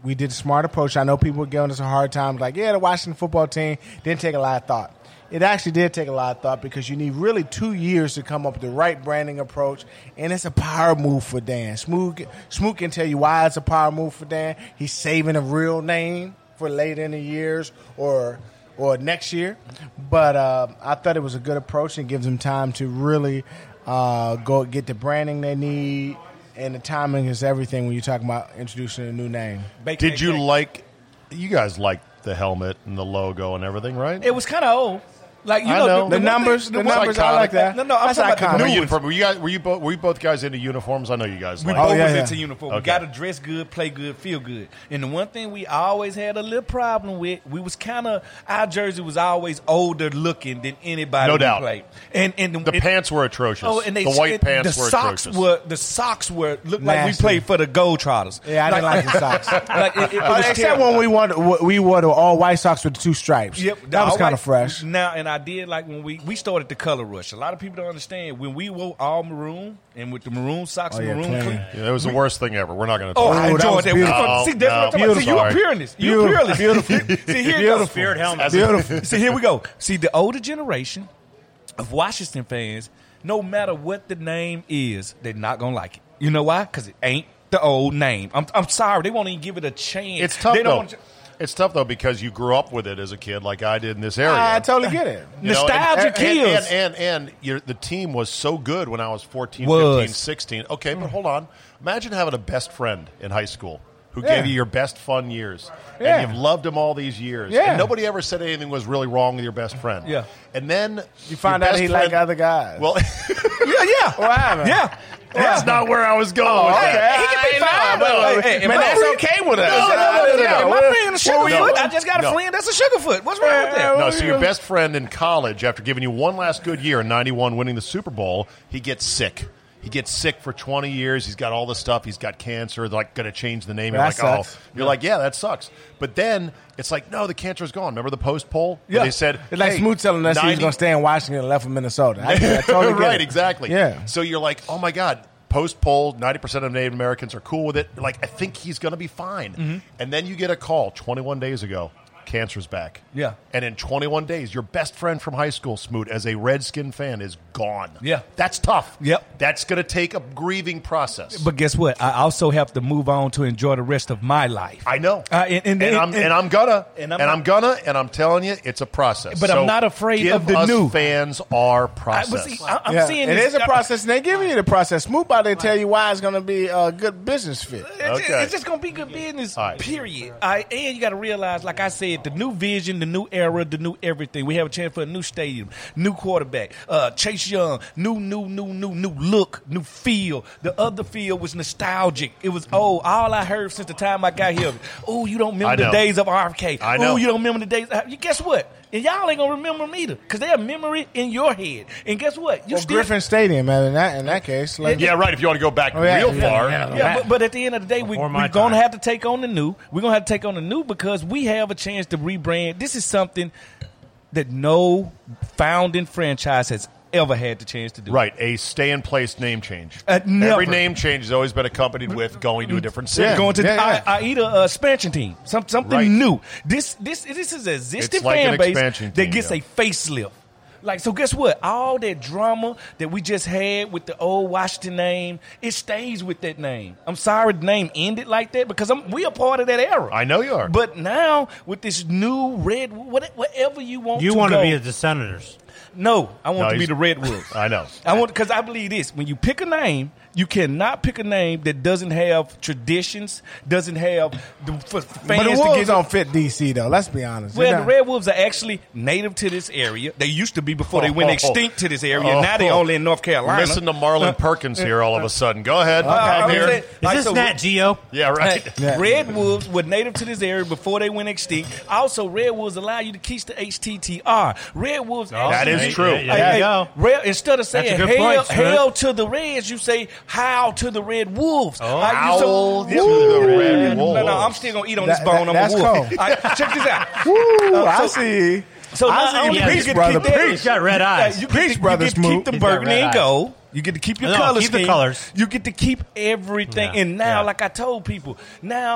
we did a smart approach. I know people were giving us a hard time, like, yeah, the Washington football team didn't take a lot of thought. It actually did take a lot of thought because you need really two years to come up with the right branding approach, and it's a power move for Dan. Smoot, Smoot can tell you why it's a power move for Dan. He's saving a real name for later in the years or or next year. But uh, I thought it was a good approach and gives them time to really uh, go get the branding they need, and the timing is everything when you're talking about introducing a new name. Did you like – you guys liked the helmet and the logo and everything, right? It was kind of old. Like you I know, know. The, The numbers, thing- the one- numbers, I like that. No, no, I'm That's talking about iconic. the Were new you, ones. were, you guys, were, you both, were you both guys into uniforms? I know you guys We like both yeah, was yeah. into uniform. We Okay. got to dress good, play good, feel good. And the one thing we always had a little problem with, we was kind of our jersey was always older looking than anybody No we doubt. played. And and The it- pants were atrocious. Oh, and they, the white and pants the were socks atrocious. were the socks were looked like we Nasty. played for the Globetrotters. Yeah, I didn't like the socks. Like it, it, it Uh, was except terrible. when we wore we wore the all white socks with the two stripes. Yep, that was all kind white. of fresh. Now, and I did like when we we started the color rush. A lot of people don't understand when we wore all maroon and with the maroon socks Oh, and yeah, maroon clean. clean. Yeah, it was the worst thing ever. We're not going to Oh, talk I that enjoyed was that. beautiful. We- See, that's what I'm talking about. See, you a Beautiful. purist. You a Beautiful. purist. Beautiful. See, here it goes. Spirit helmet. Beautiful. See, here we go. See, the older generation of Washington fans, no matter what the name is, they're not gonna like it. You know why? Because it ain't the old name. I'm, I'm sorry, they won't even give it a chance. It's tough, They don't though. want- It's tough, though, because you grew up with it as a kid like I did in this area. I totally get it. You know, Nostalgia and, kills. And, and, and, and your, the team was so good when I was fourteen, Was. fifteen, sixteen. Okay, but hold on. Imagine having a best friend in high school who Yeah. gave you your best fun years. Yeah. And you've loved him all these years. Yeah. And nobody ever said anything was really wrong with your best friend. Yeah. And then You find your out best he friend- like other guys. Well, Yeah, yeah. What happened? Yeah. that's not where I was going with okay. that. He can be I fine. know, Hey, but- hey, if man, my that's friend- okay with us. No, no, no, no, no, no. My friend is Well, we- Sugarfoot. I just got a No. friend that's a Sugarfoot. What's wrong with Yeah, that? No, so your best friend in college, after giving you one last good year in ninety-one, winning the Super Bowl, he gets sick. He gets sick for twenty years. He's got all this stuff. He's got cancer. They're like going to change the name. You're That like, sucks. oh, you're like, yeah, that sucks. But then it's like, no, the cancer's gone. Remember the post poll? Where Yeah. they said, It's like hey, Smoot telling us he was ninety going to stay in Washington and left for Minnesota. I, I totally get right, it. exactly. Yeah. So you're like, oh my God, post poll, ninety percent of Native Americans are cool with it. Like, I think he's going to be fine. Mm-hmm. And then you get a call twenty-one days ago. Cancer's back. Yeah. And in twenty-one days, your best friend from high school, Smoot, as a Redskin fan, is gone. Yeah. That's tough. Yep. That's going to take a grieving process. But guess what? I also have to move on to enjoy the rest of my life. I know. Uh, and, and, and, I'm, and I'm gonna. and And I'm I'm, not- gonna. And I'm telling you, it's a process. But I'm not afraid give of the us new. fans our I, process. but see, I, I'm Yeah, seeing it this, is a process, and they're giving you the process. Smoot out there tell you why it's going to be a good business fit. It's, just, Okay. it's just gonna be good business. All right. Period. All right, and you got to realize, like I said, the new vision, the new era, the new everything. We have a chance for a new stadium, new quarterback, uh, Chase Young, new, new, new, new, new look, new feel. The other feel was nostalgic. It was oh, all I heard since the time I got here. Oh, you don't I remember the know. days of R F K. I know. Oh, you don't remember the days. You guess what? And y'all ain't gonna remember them either, because they have memory in your head. And guess what? You Well, still Griffin Stadium, man, in that, in that case. Like, yeah, right. If you want to go back Oh, yeah, real yeah, far, yeah. Yeah, but, but at the end of the day, we, Before my we're going to time. have to take on the new. We're going to have to take on the new because we have a chance to rebrand. This is something that no founding franchise has ever had the chance to do. right, a stay-in-place name change. Uh, never. Every name change has always been accompanied with going to a different city. Yeah. Going to Yeah, I, I a uh, expansion team, some, something Right. new. This this this is an existing It's like fan an base expansion that team, gets yeah. a facelift. Like, so guess what? All that drama that we just had with the old Washington name, it stays with that name. I'm sorry the name ended like that because I'm, we are part of that era. I know you are. But now with this new red, what, whatever you want You to want go. to be the Senators. No, I want No, to be he's- the Red Wolves. I know. I want because I believe this: when you pick a name, you cannot pick a name that doesn't have traditions, doesn't have the for fans but the to Wolves get. don't fit D C, though. Let's be honest. Well, They're the not- Red Wolves are actually native to this area. They used to be before they went Oh. extinct to this area. Now they're only in North Carolina. Listen to Marlon Perkins here all of a sudden. Go ahead. Uh, I'm I'm here. saying- Is all right, this so Nat Geo? Yeah, right. Hey, Yeah. Red Wolves were native to this area before they went extinct. Also, Red Wolves allow you to keep the H T T R. Red Wolves. That actually- is true. Yeah, Hey, there hey, you go. Red, instead of saying That's a good hail, point, Stuart. hail to the Reds, you say how to the Red Wolves. Oh, Like, you howl so- to the Red Yeah, Wolves. No, no, I'm still gonna eat on That- this bone. that- I'm that's a wolf. cold. All right, check this out. Woo, Uh, I so- see. So I not see only you do you preach, get brother, to keep that, preach. He's got red eyes. You get, Preach, to, brother you get to keep Smoot. the He's got burgundy red and eyes. gold. You get to keep your No, color keep the scheme. colors. You get to keep everything. Yeah, And now, yeah. like I told people, now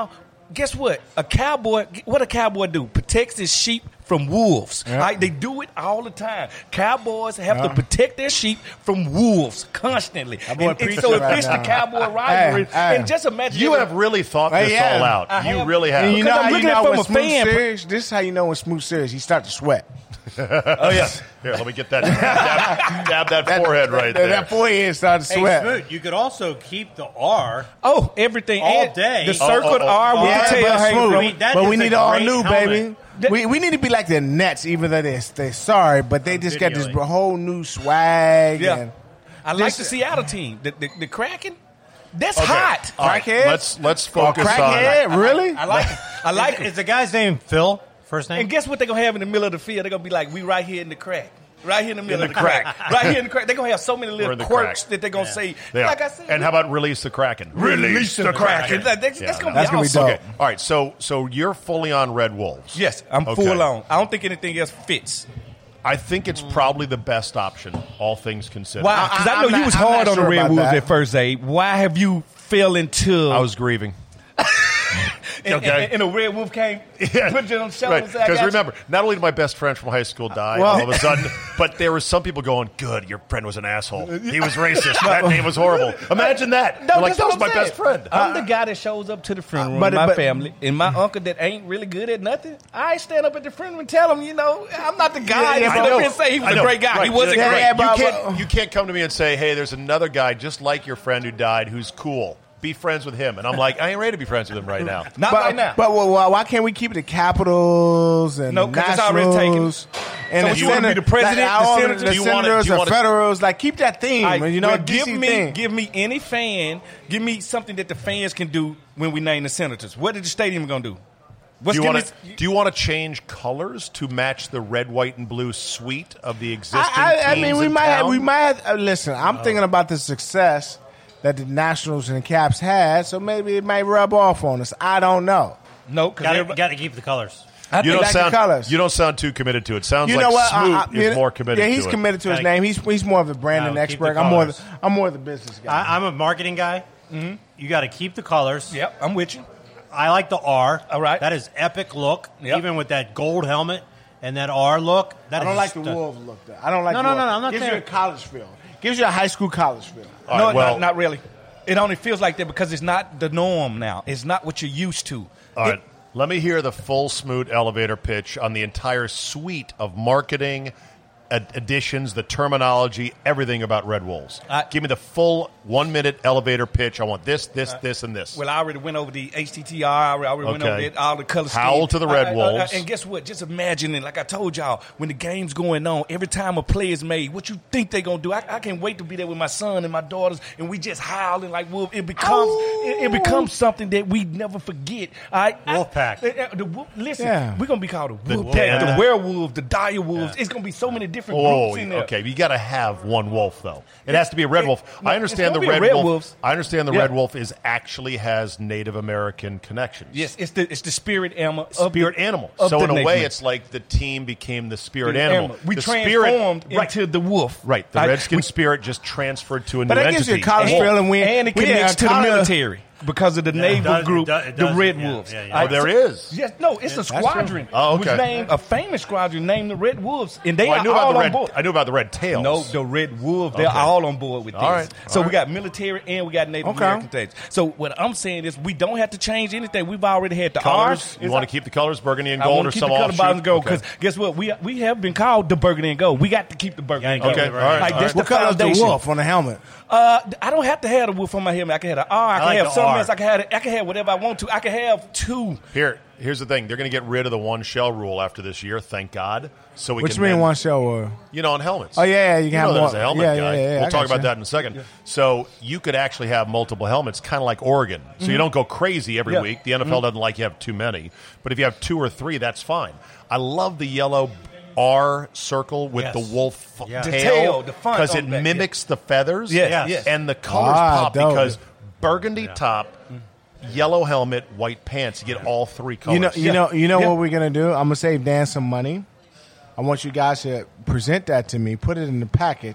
guess what? A cowboy, what a cowboy do? Protects his sheep from wolves. Yeah. Right? They do it all the time. Cowboys have Yeah. to protect their sheep from wolves constantly. That boy And, and preaching so if right it's now. the cowboy rivalry, Hey, hey. and just imagine You if- have really thought Hey, this yeah. all out. I You have. really have. And you know Because I'm how you looking at know it from when a Smooth fan. serious? This is how you know when Smooth serious. He start to sweat. Oh yeah. Here, let me get that. Dab, dab that forehead right that, there. That forehead started to Hey, sweat. Smoot, you could also keep the R. Oh, everything. All and day. The Oh, circled oh, oh. R with Yeah, the tail but, hanging Smooth, from I mean, that but is we a need all great new, helmet. baby. We, we need to be like the Nets, even though they're, they're sorry, but they just got this Videoing. whole new swag. Yeah. And I like This- the Seattle team. The, the, the Kraken, that's Okay. hot. All right, Crackhead? let's let's Oh, focus on. crackhead? Really? I like it. I like Is, it. is the guy's name Phil? First name? And guess what they're going to have in the middle of the field? They're going to be like, we right here in the crack. Right here in the middle In of the the crack. Right here in the crack. They're going to have so many We're little in the quirks crack. that they're going to say. They are. Like I said. And how about release the Kraken? Release the Kraken. That- That's, Yeah, that's going no. to be That's gonna be awesome. dope. Okay. All right. So so you're fully on Red Wolves. Yes, I'm Okay. full on. I don't think anything else fits. I think it's probably the best option, all things considered. Why? Because I, I'm know not- you was I'm hard not on sure the Red about Wolves that. at first, Abe. Why have you fell into... I was grieving. and, okay. and, and a Red Wolf came, Yeah. put you on the shoulder Right. and said, I Because got you. remember, not only did my best friend from high school die Well- all of a sudden, but there were some people going, "Good, your friend was an asshole. He was racist. That name was horrible." Imagine that. No, You're like, that's that was what my I'm saying. best friend. I'm the guy that shows up to the funeral but- in my but- family, and my uncle that ain't really good at nothing. I stand up at the funeral and tell him, you know, I'm not the guy. Yeah, that's yeah, up but- here and say he was I a know. great guy. Right. He wasn't Yeah, great. yeah, you but- can't you can't come to me and say, "Hey, there's another guy just like your friend who died who's cool. Be friends with him." And I'm like, I ain't ready to be friends with him right now. Not but, right now. But well, why why can't we keep the Capitals and No, the 'cause it's already taken. Nationals And So the what, you wanna be Senate- the president, like, the all senators? the Do you wanna- senators, do you the wanna- federals, like keep that theme. All right, and you know, well, D C give me thing. give me any fan, give me something that the fans can do when we name the senators. What is the stadium going to do? What's Do you give want me- to do you want to change colors to match the red, white, and blue suite of the existing I, I, I teams mean, we in might, town? we might. Uh, listen, I'm thinking about the success that the Nationals and the Caps had, so maybe it might rub off on us. I don't know. No, because Got to keep the colors. I You think don't like the sound colors. you don't sound too committed to it. Sounds You like know what? Smoot I- I- is you know- more committed. Yeah, he's to committed to his Gotta- name. He's he's more of a branding No, keep the expert. I'm more. The, colors. I'm more the business guy. I, I'm a marketing guy. Mm-hmm. You got to keep the colors. Yep, I'm with you. I like the R. All right. That is epic look. Yep. Even with that gold helmet and that R look. That I don't is like the just a- wolves look. Though. I don't like. No, the no, wolves. no, no, I'm not Gives there. you a college feel. Gives you a high school college feel. All no, right, well, not, not really. It only feels like that because it's not the norm now. It's not what you're used to. all It- right. Let me hear the full Smoot elevator pitch on the entire suite of marketing ad- additions, the terminology, everything about Red Wolves. I- Give me the full one minute elevator pitch. I want this, this, this, and this. Well, I already went over the H T T R. I already, I already went Okay. over it, all the color Howl scheme. to the Red I- I- I- Wolves. and guess what? Just imagine it. Like I told y'all, when the game's going on, every time a play is made, what you think they going to do? I, I can't wait to be there with my son and my daughters, and we just howling like wolf. It becomes it, it becomes something that we never forget. All right? Wolf pack. I- uh, the wolf- listen, Yeah. we're going to be called the The wolf pack, wolf the pack. werewolves, the dire wolves. It's going to be so many different Oh, groups in there. okay. You got to have one wolf, though. It has to be a red It- wolf. no, I it's understand the gonna be a red, red wolf. wolves. I understand the Yeah. red wolf is actually has Native American connections. Yes, it's the it's the spirit animal. Of Spirit the, animal. of So the in a way, nation. it's like the team became the spirit The animal. We the transformed spirit, right, into the wolf. right. The I- Redskin we- spirit just transferred to a But new that gives you a entity. college Wolf. feel, and we and it we connects had to the college- military because of the it naval does- it group, does- it the does, Red yeah, Wolves. yeah, yeah. All Oh, there is. Yes, no, it's a true. squadron. Oh, It was okay. named a famous squadron named the Red Wolves, and they Well, are I knew all about the on red. board. I knew about the red tails. No, the Red Wolves. They're Okay. all on board with this. All right, So all we right. got military and we got Native Okay. American things. So what I'm saying is we don't have to change anything. We've already had the colors. R's. You want to keep the colors burgundy and I gold, want or to keep some the color offshoot? bottoms gold Okay. because guess what? We we have been called the burgundy and gold. We got to keep the burgundy and Yeah, gold. Okay, all right, Like all that's What the color is the foundation. wolf on the helmet? Uh, I don't have to have the wolf on my helmet. I can have an R. I can like have the something R. else. I can have. I can have whatever I want to. I can have two. Here, here's the thing. They're going to get rid of the one shell rule after this year. Thank God. So we What can you mean then- one show? Uh, You know, on helmets. Oh, yeah, yeah, you can know have that more- as a helmet yeah, guy. yeah, yeah, I We'll talk got about you. that in a second. So you could actually have multiple helmets, kind of like Oregon. So you don't go crazy every Yeah. week. The N F L doesn't like you have too many. But if you have two or three, that's fine. I love the yellow R circle with Yes. the wolf Yeah. The tail tail, the font because on it the back, mimics the feathers. Yes, Yes. yes. And the colors Ah, pop dope. because burgundy top, yellow helmet, white pants. You get all three colors. You know, you Yeah. know, you know Yeah. what we're gonna do? I'm gonna save Dan some money. I want you guys to present that to me, put it in the package,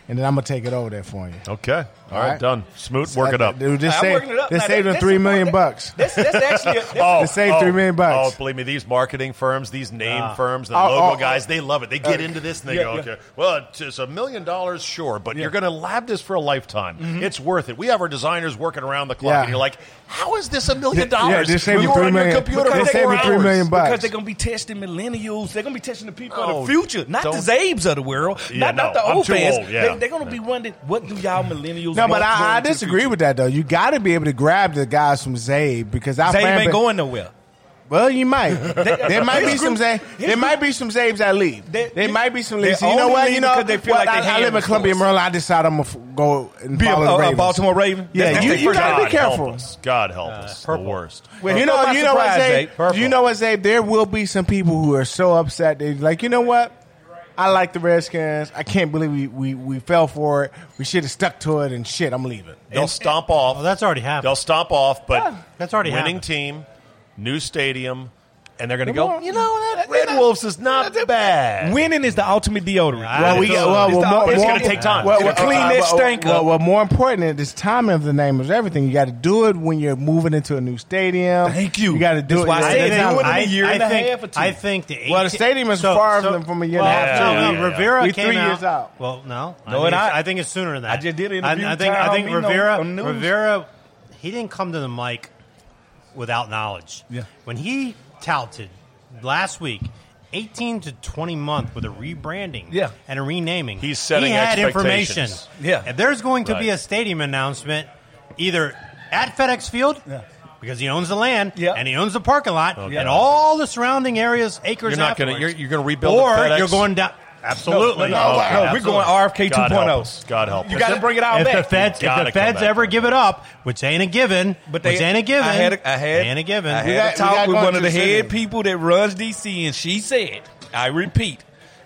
and then I'm gonna take it over there for you. Okay. All, All right, right. done. Smoot, work it up. Dude, just I'm saved, working it up. they Now, saved that- them that's three the million part- bucks. That's, that's actually a, that's, Oh, They saved oh, three million bucks. Oh, believe me, these marketing firms, these name Ah. firms, the Oh, logo oh, guys, they love it. They get into this and they yeah, go, yeah. okay, well, it's, it's a million dollars, sure, but you're going to lab this for a lifetime. It's worth it. We have our designers working around the clock, Yeah. and you're like, how is this a million Yeah, dollars? they saved You me were three on your million. computer They for saved four me three hours. million bucks. because they're going to be testing millennials. They're going to be testing the people Oh, of the future, not don't- the Zabes of the world, Yeah, not, not no, the I'm old too fans. old, yeah. They, they're going to be wondering, what do y'all millennials No, want but I, I going into the disagree future? with that though. You got to be able to grab the guys from Zabe because our Zabe fan ain't ba- going nowhere. Well, you might. there might be his some group- Zabe. his There might group- be some Zabes that leave. They- There might be some they leaves. You know only what? leave You know, because they feel well, like I, they I live in hand Columbia, the Maryland. I decide I'm gonna f- go and Be a, follow the a, a Ravens. Baltimore Raven. Yeah, That's you- their you first gotta choice. be careful. Help us. God help us. The worst. Well, you Well, know, I'm you know what, surprised, Zabe? Zabe. Purple. You know what, Zabe? There will be some people who are so upset. They like, you know what? I like the Redskins. I can't believe we, we, we fell for it. We should have stuck to it and shit. I'm leaving. They'll stomp off. Well, that's already happened. They'll stomp off, but That's already winning happened. team, new stadium, and they're going to Come go, on. you know, that Red Wolves is not bad. Winning is the ultimate deodorant. Well, we It's got- the- well, it's well, the- more- it's more- gonna take time. Well, It'll well, clean uh, that well, stank well, up. well, more important, this timing of the name is everything. You got to do it when you're moving into a new stadium. Thank you. You got to do That's it. why I yeah, said that's do it how- in a year and a think, half or two. I think the Well, the eighteen stadium is so- far so- from- from a year and well, a half, No, too. no, Yeah, yeah, Rivera We came three out. years out. Well, no, I No, think and it's, I- I think it's sooner than that. I just did an I, interview I think I Tom think Vino Rivera on news. Rivera he didn't come to the mic without knowledge. Yeah. When he touted last week. eighteen to twenty month with a rebranding Yeah. and a renaming. He's setting he had expectations. information. Yeah. If there's going to be Right. a stadium announcement either at FedEx Field Yeah. because he owns the land Yeah. and he owns the parking lot Okay. and all the surrounding areas, acres You're not going to afterwards. you're, you're going to rebuild or the FedEx? you're going down. Absolutely. No, no, no, Okay, no, we're absolutely. going R F K God 2.0. help us. God help You us. got to bring it out if back. the feds, if Gotta the come feds back. ever give it up, which ain't a given, But they which ain't a given, I had, a, I had, ain't a given. I We had got- a we talk got with going one of to the the head city. people that runs D C, and she said, I repeat,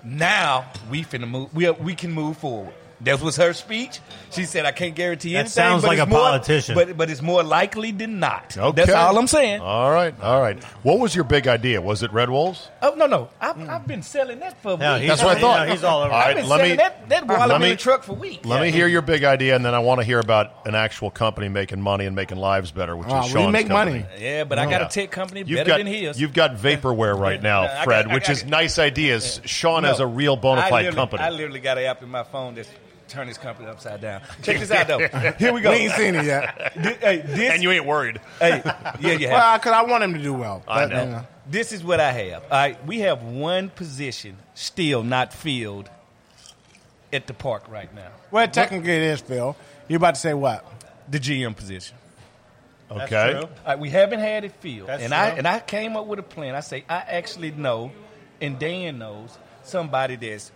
now we finna move. We are, we can move forward. That was her speech. She said, "I can't guarantee That anything." sounds but like it's a more- politician. But but it's more likely than not. Okay. That's all I'm saying. All right, all right. What was your big idea? Was it Red Wolves? Oh no no, I've, I've been selling that for No, weeks. he's, That's what I thought. no, he's all over. All I've right, been let selling me- that that while let I'm in me- the truck for weeks. Let me hear your big idea, and then I want to hear about an actual company making money and making lives better, which Ah, is we Sean's make company. money. Yeah, but I got Yeah. a tech company You've better got than his. you've got vaporware right now, I got- Fred, I which got- is nice ideas. Sean No. has a real bona I fide literally- company. I literally got an app in my phone that's turn this company upside down. Check this out though. Here we go. We ain't seen it yet. Thi- hey, this, and you ain't worried. hey, yeah, you have. Well, because I want him to do well. I But, know. you know. This is what I have. All right, we have one position still not filled at the park right now. Well, technically it is, Phil. You about to say what? The G M position. Okay. true. All right, we haven't had it filled, That's and I true. and I came up with a plan. I say I actually know, and Dan knows somebody that's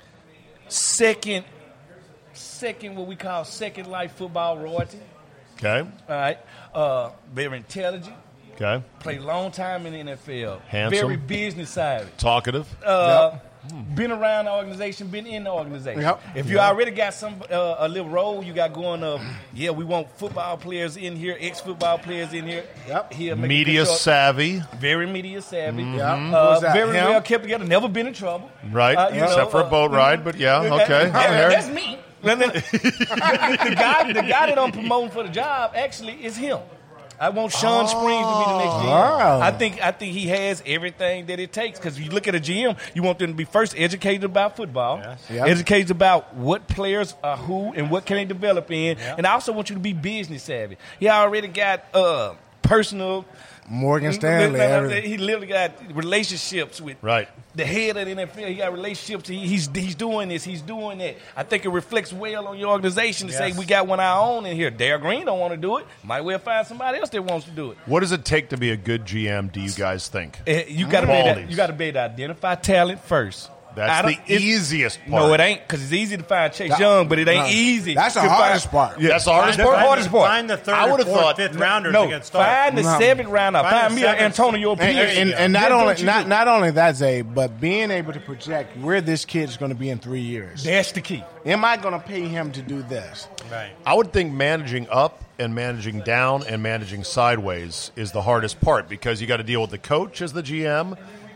second, second what we call second life football royalty. Okay. All right, uh, very intelligent, Okay. played a long time in the N F L, Handsome. very business savvy. Talkative. Uh, Been around the organization, been in the organization. Yep. If you already got some uh, a little role you got going of, yeah, we want football players in here, ex football players in here. Yep. He'll make a Media good choice. savy. Very media savvy. Yep. Uh, Who's that, very him? well kept together. Never been in trouble. Right. Uh, you Except know, for a uh, boat ride, but yeah, okay. That- I'm here. that's me. the, the guy, the guy that I'm promoting for the job actually is him. I want Sean Springs to be the next G M. Oh. I think I think he has everything that it takes. Because you look at a G M, you want them to be first educated about football, Yep. educated about what players are who and what can they develop in, and I also want you to be business savvy. He already got uh, personal. Morgan Stanley. everything. He literally got relationships with Right. the head of the N F L. He got relationships. He, he's he's doing this. He's doing that. I think it reflects well on your organization to Yes. say we got one of our own in here. Dale Green don't want to do it. Might well find somebody else that wants to do it. What does it take to be a good G M, do you guys think? Eh, You got to be able Qualities. to, you got to be able to identify talent first. I That's don't- the it's- easiest part. No, it ain't because it's easy to find Chase That- Young, but it ain't no, easy. That's the to find- hardest part. Yeah, that's the hardest That's part. the hardest part. Find the third, I or would've fourth, thought- fifth rounders No, against stars. find the No. seventh rounder. Find Find the me an seventh. Antonio And, Pierce. and, and not That's only what you not do. not only that, Zay, but being able to project where this kid's going to be in three years. That's the key. Am I going to pay him to do this? Right. I would think managing up and managing down and managing sideways is the hardest part because you got to deal with the coach as the G M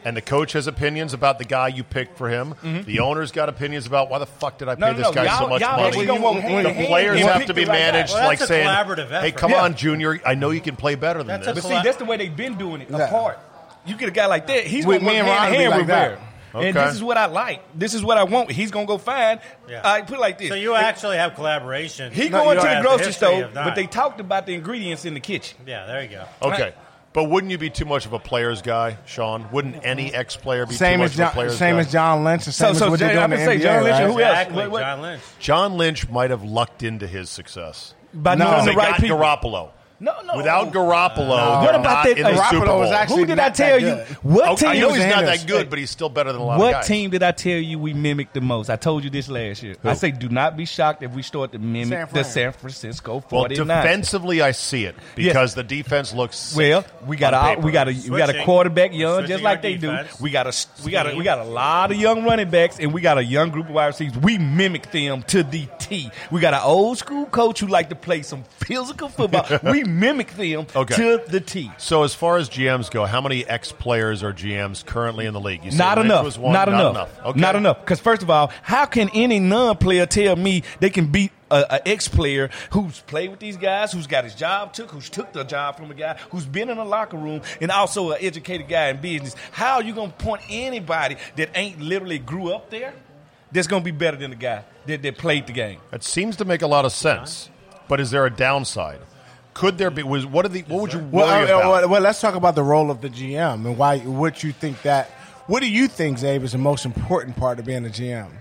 and the coach has opinions about the guy you picked for him. Mm-hmm. The owner's got opinions about why the fuck did I pay No, no, this no. guy Y'all- so much y'all money. actually gonna want hand The in hand players and have pick to be the right guy. managed Well, like that's a saying, collaborative "Hey, effort. come Yeah. on, Junior, I know you can play better than That's this." a But see, collab- that's the way they've been doing it, Yeah. apart. You get a guy like that, he's With going to me work and hand Ron in hand be with like Bear. that. And Okay. this is what I like. This is what I want. He's going to go find. Yeah. I put it like this. So you actually have collaboration. he No, going you to don't the have grocery the history store, of that. but they talked about the ingredients in the kitchen. Yeah, there you go. Okay. But wouldn't you be too much of a player's guy, Sean? Wouldn't any ex-player be Same too as much of John, a player's same guy? as John Lynch, and same So- so as what Jay- they're doing I in the would say N B A. John Lynch right? and who else? Exactly, What- what- John Lynch. John Lynch might have lucked into his success. By No. knowing They the right got people. Garoppolo. No, no. Without Garoppolo, What they're about not that- in the Garoppolo Super Bowl. was actually Who did I not that tell you? good. What Oh, team? I know he's was not Anders. that good, but he's still better than a lot of What guys. team did I tell you we mimicked the most? I told you this last year. I say, do not be shocked if we start to mimic San the Fran. San Francisco Well, forty-niners. defensively, I see it because the defense looks. Well, we got on a paper. we got a we got a Switching. quarterback young, Switching just like our they defense. do. We got a we got a we got a lot of young running backs, and we got a young group of wide receivers. We mimic them to the T. We got an old school coach who like to play some physical football. We mimic them Okay. to the T. So as far as G Ms go, how many ex-players or G Ms currently in the league? You said Not Lynch enough. was one? Not enough. Okay. Not enough. Because first of all, how can any non-player tell me they can beat a, a ex-player who's played with these guys, who's got his job took, who's took the job from a guy, who's been in a locker room, and also an educated guy in business? How are you going to point anybody that ain't literally grew up there that's going to be better than the guy that, that played the game? That seems to make a lot of sense. But is there a downside? Could there be? Was what are the? What would you worry Well, uh, about? well, well, let's talk about the role of the G M and why. What you think that? What do you think, Zabe, is the most important part of being a G M?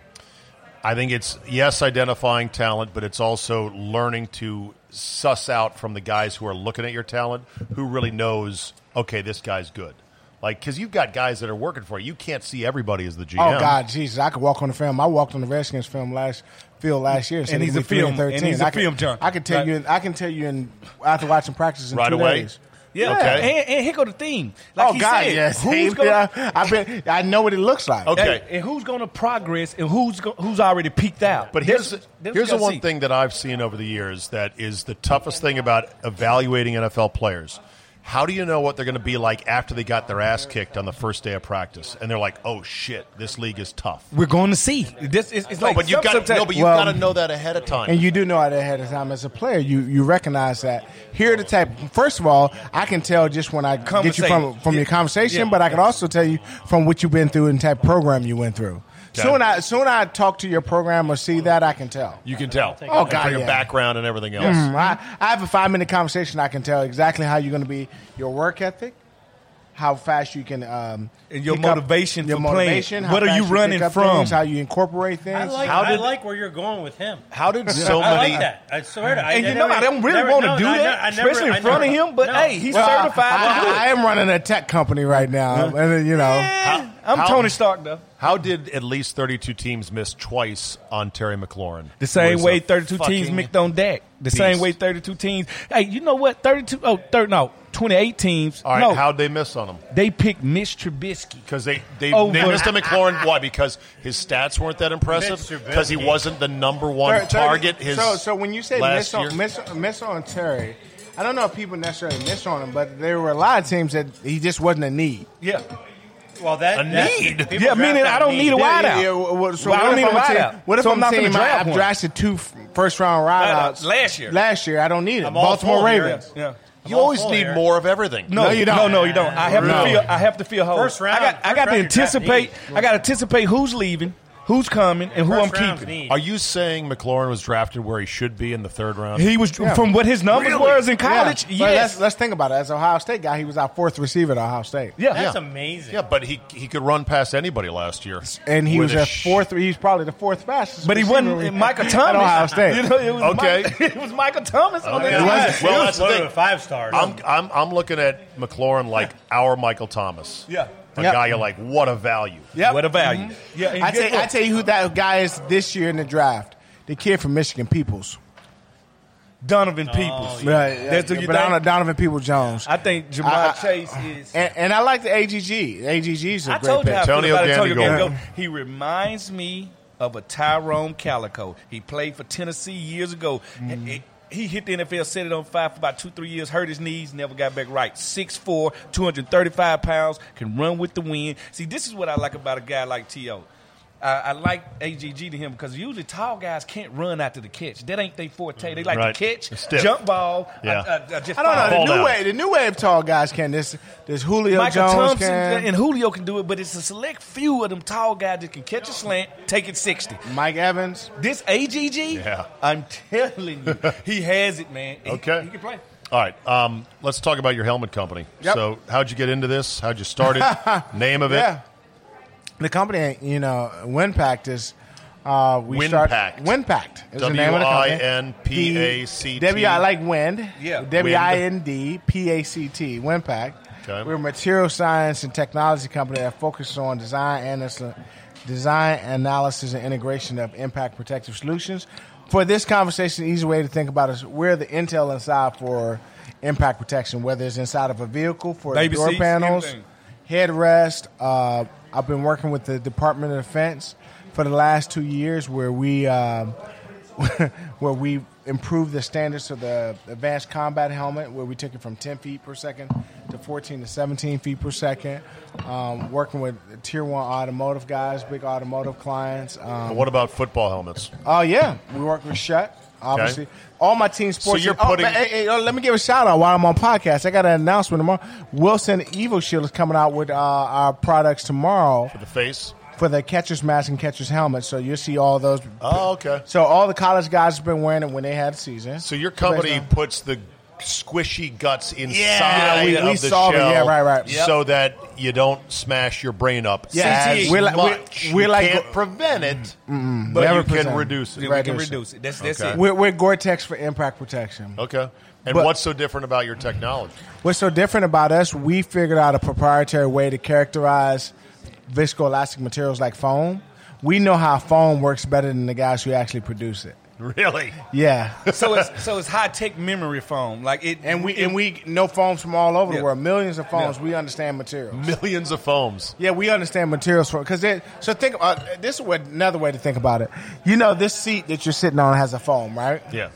I think it's, yes, identifying talent, but it's also learning to suss out from the guys who are looking at your talent who really knows, okay, this guy's good. Like, because you've got guys that are working for you. You can't see everybody as the G M. Oh God, Jesus! I could walk on the film. I walked on the Redskins film last field last year, And he's a week three film- and thirteen. and he's a I can, film junkie. I can tell Right. you. In, I can tell you in after watching practice in Right two away? days. Yeah, Okay. and, and here go the theme. Like oh he God, said, yes. who's Hey, gonna, yeah, I bet I know what it looks like. Okay. Hey, and who's going to progress, and who's go, who's already peaked out? But here's That's- that's here's what the I one see. thing that I've seen over the years that is the toughest thing about evaluating N F L players. How do you know what they're going to be like after they got their ass kicked on the first day of practice, and they're like, "Oh shit, this league is tough." We're going to see. This is it's No, like but you've some- got sometimes- no, but you've Well, got to know that ahead of time. And you do know that ahead of time as a player. You you recognize that. Here are the type. First of all, I can tell just when I get you from Conversation. from Yeah. your conversation, Yeah. but I can also tell you from what you've been through and type of program you went through. Okay. Soon I soon I talk to your program or see that, I can tell. you can tell. Oh, And God, for your yeah. background and everything else. Mm, I, I have a five minute conversation. I can tell exactly how you're going to be, your work ethic, how fast you can, um, And your pick up- motivation your for playing. motivation, how What are fast you pick running up from? things, how you incorporate things. I like, How I did- like where you're going with him. How did so I many? like that. I swear to I, And I you know, never- I don't really never- want to no, do no, I that, ne- I never- especially in I front never- of him. But no. hey, he's Well, certified I, to do I, it. I am running a tech company right now, and you know, Eh, I'm how- Tony Stark, though. How did at least thirty-two teams miss twice on Terry McLaurin? The same Was way a thirty-two teams fucking mixed on Dak. The beast. same way thirty-two teams. Hey, you know what? thirty-two, oh, thirty, no, twenty-eight teams. All right, no, how'd they miss on him? they picked Mitch Trubisky. Because they they, Over- they missed a McLaurin. Why? Because his stats weren't that impressive. Mitch Trubisky. Because he wasn't the number one Thirty- thirty- target. His so, so when you say last miss on, year. miss, miss on Terry, I don't know if people necessarily miss on him, but there were a lot of teams that he just wasn't a need. Yeah. Well, that A that's- need? people Yeah, meaning draft I on don't need a need. wide Yeah, out. yeah, well, so Well, I what don't if need a I'm wide team- out. What if So I'm I'm not team gonna draft I've one. drafted two f- first round wideouts Uh, last year. Last year, I don't need it. I'm all Baltimore for it, Ravens. Yeah. you always full need here. more of everything. No, No, you don't. No, no, you don't. I have No. to feel. I have to feel whole. First round- I got. I first got to round, you draft anticipate. need. I got to anticipate who's leaving, who's coming, and who I'm First round's keeping. need. Are you saying McLaurin was drafted where he should be in the third round? He was Yeah. from what his numbers Really? was in college. Yeah. But Yes. let's, let's think about it. As an Ohio State guy, he was our fourth receiver at Ohio State. yeah. That's Yeah. amazing. yeah, but he he could run past anybody last year. And he With was a a sh- fourth. He's probably the fourth fastest. But he receiver wasn't Michael Thomas at Ohio State. You know, it was Okay. Mike, it was Michael Thomas on Yeah, that was- line. it well, was that's the loaded thing. with five stars. I'm I'm I'm looking at McLaurin like our Michael Thomas. Yeah. a Yep. guy you're like, what a value. Yep. What a value. Yeah. and I guess tell, what? I tell you who that guy is this year in the draft. The kid from Michigan, Peoples. Donovan Peoples. Right. That's who yeah, you but think? Donovan, Donovan Peoples Jones. I think Jamar I- I- Chase is. And, and I like the A G G. A G G's a I great told you pick. how I feel Antonio about Antonio Gandigo. Gandigo. He reminds me of a Tyrone Calico. He played for Tennessee years ago. Mm-hmm. It- He hit the N F L, set it on fire for about two, three years, hurt his knees, never got back right. six foot four, two hundred thirty-five pounds, can run with the wind. See, this is what I like about a guy like T O I, I like A G G to him because usually tall guys can't run after the catch. That ain't their forte. They like Right. to catch, Stiff. jump ball. Yeah. uh, uh, just I don't know. fall. The new down. wave, the new wave tall guys can. This, this Julio Michael Jones Thompson can. and Julio can do it, but it's a select few of them tall guys that can catch a slant, take it sixty. Mike Evans. This A G G, Yeah. I'm telling you, he has it, man. He- Okay. He can play. All right, um, let's talk about your helmet company. Yep. So, how'd you get into this? How'd you start it? Name of it? Yeah. The company, you know, WinPact is. Uh, we WinPact. start WinPact is the name of the company. W I N P A C T. W I like wind. Yeah. W I N D P A C T. WinPact. Okay. We're a material science and technology company that focuses on design and design analysis and integration of impact protective solutions. For this conversation, the easy way to think about it is we're the intel inside for impact protection, whether it's inside of a vehicle for Baby the door seats, panels, everything. headrest. Uh, I've been working with the Department of Defense for the last two years, where we um, where we improved the standards of the advanced combat helmet, where we took it from ten feet per second to fourteen to seventeen feet per second. Um, working with tier one automotive guys, big automotive clients. Um, What about football helmets? Oh yeah, we work with Shutt. Obviously, Okay. all my team sports. you're oh, putting- but, hey, hey, oh, let me give a shout out while I'm on podcast. I got an announcement tomorrow. Wilson Evo Shield is coming out with uh, our products tomorrow For the face? for the catcher's mask and catcher's helmet. So you'll see all those. Oh, okay. So all the college guys have been wearing it when they had a season. So, your company Based on- puts the squishy guts inside Yeah, we- of we the solve it. shell Yeah, right, right. so that you don't smash your brain up Yeah. as We're like- we're- much. we're you like- can't prevent it, but Never you can present. reduce it. We Right, can there's- reduce it. That's, that's Okay. it. We're, we're Gore-Tex for impact protection. Okay. And But- what's so different about your technology? What's so different about us, we figured out a proprietary way to characterize viscoelastic materials like foam. We know how foam works better than the guys who actually produce it. Really? Yeah. So it's so it's high tech memory foam. Like it, And we it, and we know foams from all over Yeah. the world. Millions of foams. Yeah. We understand materials. Millions of foams. Yeah, we understand materials for because so think about this is what, another way to think about it. You know, this seat that you're sitting on has a foam, right? Yeah.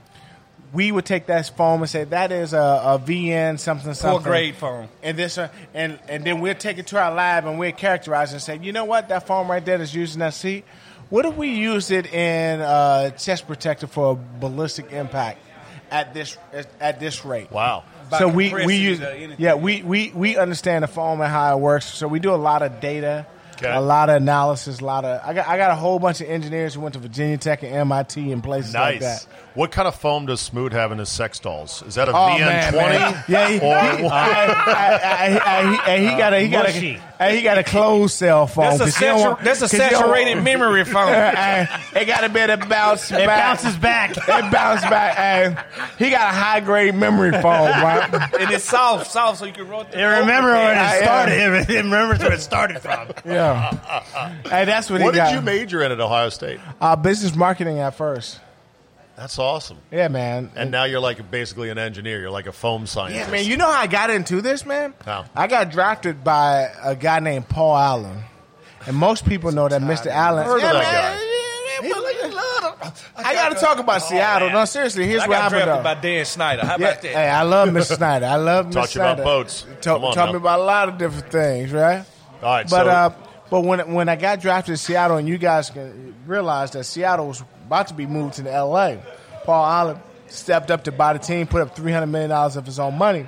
We would take that foam and say that is a, a V N something something. poor grade foam. And this, uh, and and then we'll take it to our lab and we'll characterize it and say, you know what, that foam right there that's used in that seat. What if we used it in uh, chest protector for a ballistic impact at this at this rate? Wow. By So we, we compressing use it or anything. yeah we, we, we understand the foam and how it works. So we do a lot of data, Okay. a lot of analysis, a lot of I got I got a whole bunch of engineers who went to Virginia Tech and M I T and places like Nice. that. What kind of foam does Smoot have in his sex dolls? Is that a Oh, V N man, twenty? man. Yeah, he, Or he, what? I, I, I, I, he, he got a he got a Mushy. hey, he got a closed cell phone. That's a, 'cause he don't satu- want- that's a 'cause he don't want- saturated memory foam. Hey, it got a bit of bounce It back. bounces back. It bounce back. Hey, he got a high grade memory phone, right? And it's soft, soft, so you can rotate. It remember when Yeah, it yeah. started. It remembers where it started from. Yeah. Hey, that's what, What he got. did you major in at Ohio State? Uh, business marketing at first. That's awesome. Yeah, man. And now you're like basically an engineer. You're like a foam scientist. Yeah, man. You know how I got into this, man? How? I got drafted by a guy named Paul Allen, and most people know that Mister Allen. Heard of yeah, that man, guy. yeah, man, well, I got to talk about Seattle. No, seriously. Here's I what got happened. drafted though. by Dan Snyder. How Yeah, about that? hey, I love Mister Snyder. I love Mister Taught you about Snyder. boats. Ta- Come on taught now. me about a lot of different things, right? All right, But so uh, but when when I got drafted to Seattle, and you guys can realize that Seattle was about to be moved to the L A, Paul Allen stepped up to buy the team, put up three hundred million dollars of his own money.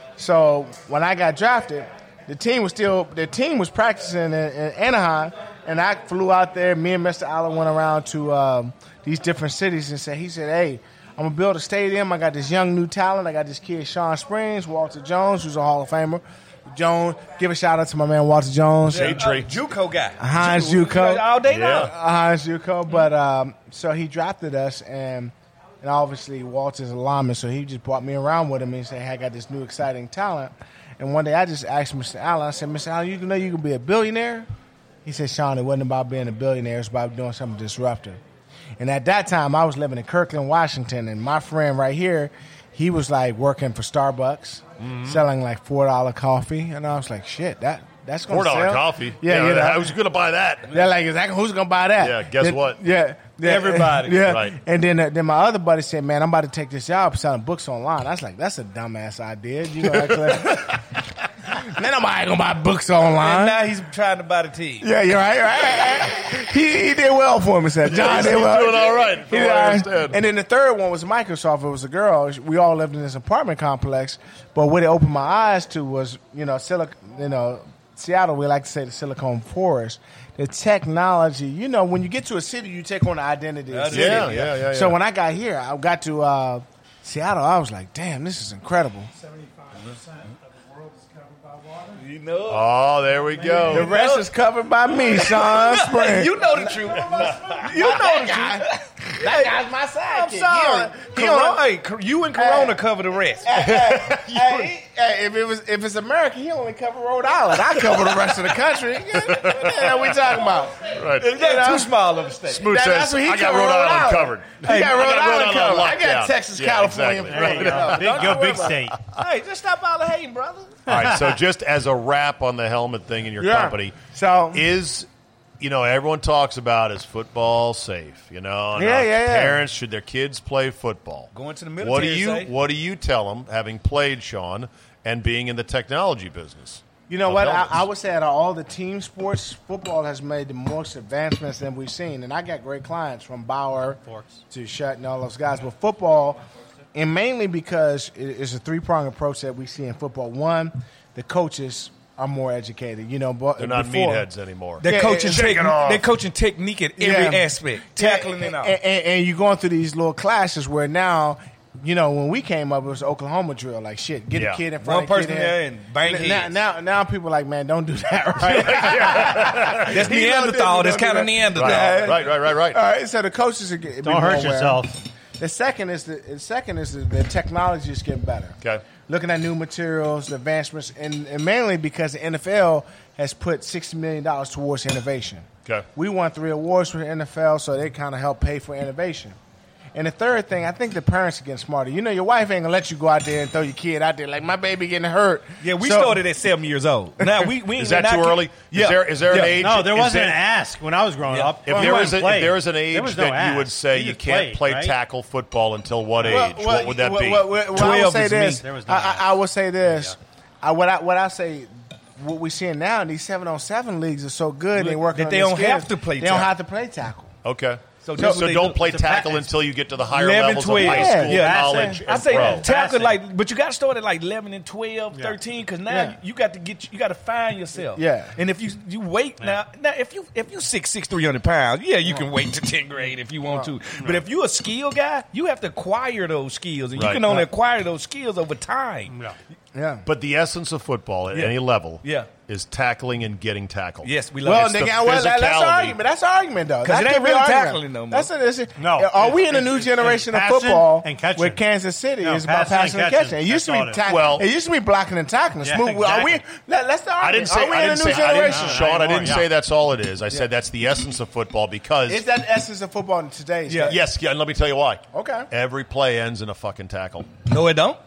So when I got drafted, the team was still the team was practicing in, in Anaheim, and I flew out there. Me and Mister Allen went around to um, these different cities and said, he said, hey, I'm gonna build a stadium. I got this young new talent. I got this kid Sean Springs, Walter Jones, who's a Hall of Famer. Jones, give a shout out to my man Walter Jones. Shade tree. Uh, JUCO guy. Heinz Ju- JUCO. All day Yeah. long. Heinz Juco, but um, so he drafted us, and and obviously Walter's a lineman, so he just brought me around with him and said, hey, I got this new exciting talent. And one day I just asked Mister Allen, I said, Mister Allen, you know you can be a billionaire? He said, Sean, it wasn't about being a billionaire, it's about doing something disruptive. And at that time, I was living in Kirkland, Washington, and my friend right here, he was like working for Starbucks, selling like four dollar coffee, and I was like, shit, that That's going Four to dollar sell. coffee. Yeah, yeah you know. who's going to buy that? They're like, exactly, who's going to buy that? Yeah, guess Then- what? Yeah. yeah Everybody. Yeah. Right. And then uh, then my other buddy said, man, I'm about to take this job selling books online. I was like, that's a dumbass idea. You know, actually. Man, nobody going to buy books And online. now he's trying to buy the team. Yeah, you're right, right. he, he did well for himself. John he's did well. doing all right, He from did what I all right. understand. And then the third one was Microsoft. It was a girl. We all lived in this apartment complex. But what it opened my eyes to was, you know, Silic- you know, Seattle, we like to say the Silicon Forest. The technology, you know, when you get to a city, you take on the identity of the Yeah, city. Yeah, yeah, yeah. So yeah. when I got here, I got to uh, Seattle, I was like, damn, this is incredible. seventy-five percent of the world is covered by water. You know. Oh, there we The go. rest is covered by me, Sean Spring. You know the truth. You know the guy. That guy's my sidekick. I'm sorry. He on- Corona, hey, Cor- you and Corona cover the rest. hey, hey, hey, if it was if it's America, he only cover Rhode Island. I cover the rest of the country. What the hell we talking about? Right. Is that too small of a state? Smoot That- says, that's what he I got covered, Rhode Rhode Island Island. covered. He got I Rhode got Island covered. I lockdown. got Texas, Yeah, California. exactly. There you go. Big, Don't go worry big about state. Hey, just stop all the hating, brother. All right, so just as a wrap on the helmet thing in your Yeah. company, So- is, you know, everyone talks about is football safe, you know? and, Yeah, uh, yeah, yeah. Parents, should their kids play football? Going to the What do military, you say. What do you tell them, having played, Sean, and being in the technology business? You know of what? I, helmets? I would say out of all the team sports, football has made the most advancements than we've seen. And I got great clients from Bauer Forks. to Shutt and all those guys. But football, and mainly because it- it's a three-pronged approach that we see in football. One, the coaches are more educated. You know, but They're not before, meatheads anymore. They're Yeah, coaching. shake Tech- it off. they're coaching technique at every Yeah. aspect, tackling and all. And, and, and you're going through these little classes where now, you know, when we came up, it was Oklahoma drill. Like, shit, get Yeah. a kid in front One of a kid person in. there and bang Now, heads. now, now people are like, man, don't do that, right? That's He loved it, Neanderthal. he That's loved kind of it. Neanderthal. Right, right, right, right, right. All right, so the coaches are getting Don't hurt yourself. The second is the, the second is the, the technology is getting better. Okay. Looking at new materials, the advancements, and, and mainly because the N F L has put sixty million dollars towards innovation. Okay. We won three awards for the N F L, so they kind of help pay for innovation. And the third thing, I think the parents are getting smarter. You know, your wife ain't gonna let you go out there and throw your kid out there like my baby getting hurt. Yeah, we So- started at seven years old. Now we we Is we're that not too keep- early? Yeah. Is there, is there an Yeah. age? No, there is wasn't there- an ask when I was growing Yeah. up. If Well, there you was, a, went and if there was an played. age There was that no you would ask. say You you just can't played, play right? tackle football until what age, Well, well, what would that well, be? well, well, well, I twelve will say is me. this. There was no I, ask. I, I will say this. I, what I what I say, what we're seeing now in these seven on seven leagues are so good. They working That on they their don't skills. have to play They don't tackle. have to play tackle. Okay. So So, that's what they don't do. play It's a tackle package. until you get to the higher eleven, levels twelve. of high Yeah, school, yeah. college, I and say pro. tackle Passing. like, but you got to start at like eleven and twelve, Yeah. thirteen, because now Yeah. you got to get you got to find yourself. Yeah. And if you you wait now, now if you if you six six three hundred pounds, yeah, you can wait to tenth grade if you want to. But if you're a skill guy, you have to acquire those skills, and you Right. can only Right. acquire those skills over time. No. Yeah. But the essence of football at Yeah. any level Yeah. is tackling and getting tackled. Yes, we love Well, it. the nigga, well, that- that's physicality. an argument. That's an argument, though. 'Cause That it ain't could be really an argument. tackling no more. That's a, that's a, No. Are we in a It's- new it's generation of passing football and catching. where Kansas City No, is about passing and passing and catching. catching? It used to That's be all it is. tack- Well- it used to be blocking and tackling. Yeah, Smooth. Are we? exactly. That, that's the argument. I didn't say. Are we I in a didn't new say. I didn't, generation? Sean, I didn't Yeah. say that's all it is. I said that's the essence of football because. It's that essence of football in today's Yeah. day. yes, yeah, and let me tell you why. Okay. Every play ends in a fucking tackle, No, it don't.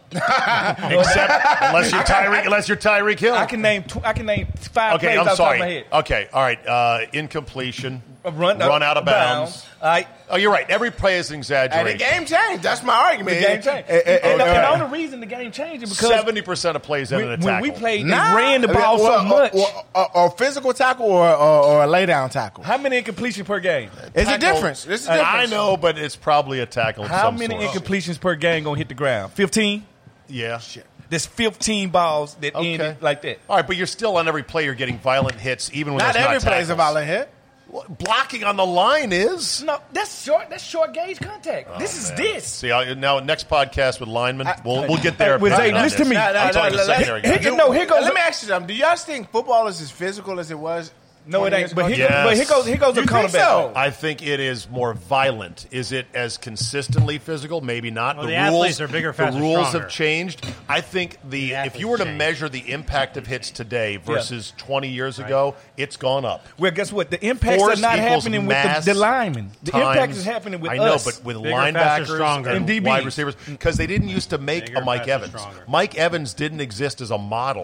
except unless you're Tyreek. Unless you're Tyreek Hill. I can name tw- I can name five Okay, plays I'm off the top of my sorry. head. Okay, all right. Uh, incompletion. A Run, Run out of bounds. All right. Oh, you're right. Every play is an And exaggeration. the game changed. That's my argument. The game changed. Eh, eh, eh, and, the, eh, and eh. the only reason the game changed is because Seventy percent of plays end in a when, tackle. when we played, Nah. they ran the ball Well, so much. Or, or, or physical tackle or, or, or a lay down tackle. How many incompletions per game? It's a Tackle- difference. It's a I difference. know, but it's probably a tackle. Of How some many sort. incompletions per game gonna hit the ground? Fifteen. Yeah. There's fifteen balls that Okay. ended like that. All right, but you're still on every play. You're getting violent hits, even when Not there's every not play is a tackles. violent hit. Well, blocking on the line is. No, that's short. That's short gauge contact. this is Man. this. See, I, now next podcast with linemen, we'll we'll get there. Hey, well, Zay, on listen this. to me. No, no, I'm no, talking no, to let- secondary here- guys. here- no, here goes- Let me ask you something. Do y'all think football is as physical as it was? No, it twenty ain't. years But ago? here, Yes. goes, but here goes here goes You a think counterback. so? I think it is more violent. Is it as consistently physical? Maybe not. Well, the the rules athletes are bigger, faster, The rules stronger. have changed. I think the, The if you were to athletes measure the impact of hits today versus twenty years ago, it's gone up. Well, guess what? The impacts Force are not equals happening with mass the, the linemen. The impact times- is happening with I know, us. but with Bigger, linebackers faster, stronger. and And D Bs. wide receivers, because they didn't used to make Bigger, a Mike faster, Evans. stronger. Mike Evans didn't exist as a model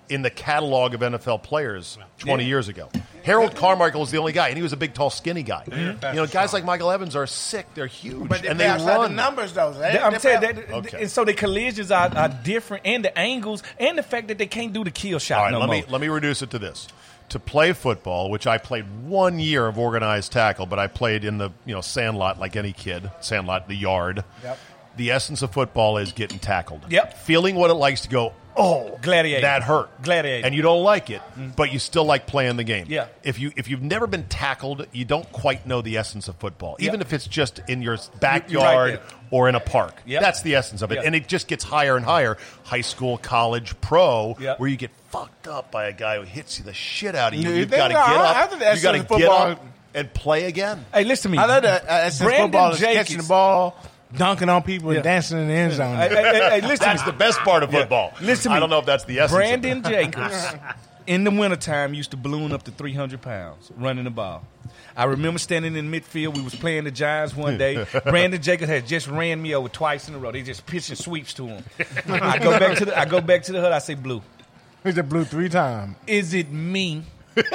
in the catalog of N F L players twenty yeah. years ago. Harold Carmichael was the only guy, and he was a big, tall, skinny guy. Mm-hmm. You know, guys like Michael Evans are sick. They're huge, but and they, they run. The numbers, though. They, I'm saying that, okay. and so the collisions are, are different, and the angles, and the fact that they can't do the kill shot. All right, no let more. me let me reduce it to this: to play football, which I played one year of organized tackle, but I played in the you know sandlot like any kid, sandlot, the yard. Yep. The essence of football is getting tackled. Yep. Feeling what it likes to go, oh, gladiator. That hurt. Gladiator. And you don't like it, Mm. but you still like playing the game. Yeah. If, you, if you've never been tackled, you don't quite know the essence of football, even Yep. if it's just in your You're backyard right there. or in a park. Yep. That's the essence of it. Yep. And it just gets higher and higher. High school, college, pro, Yep. where you get fucked up by a guy who hits you the shit out of you. You You've think got to so? get I- I up. think the You essence got to of get football- up and play again. Hey, listen to me. I love that. Uh, since Brandon football is Jacobs. catching the ball, dunking on people, Yeah. and dancing in the end zone. Hey, hey, hey, hey, listen That's to the me. best part of football. Listen to me. I don't know if that's the essence Brandon of it. Jacobs, in the wintertime, used to balloon up to three hundred pounds running the ball. I remember standing in midfield. We was playing the Giants one day. Brandon Jacobs had just ran me over twice in a row. They just pitching sweeps to him. I go back to the I go back to the hood. I say, Blue, He's a blue three times. is it me?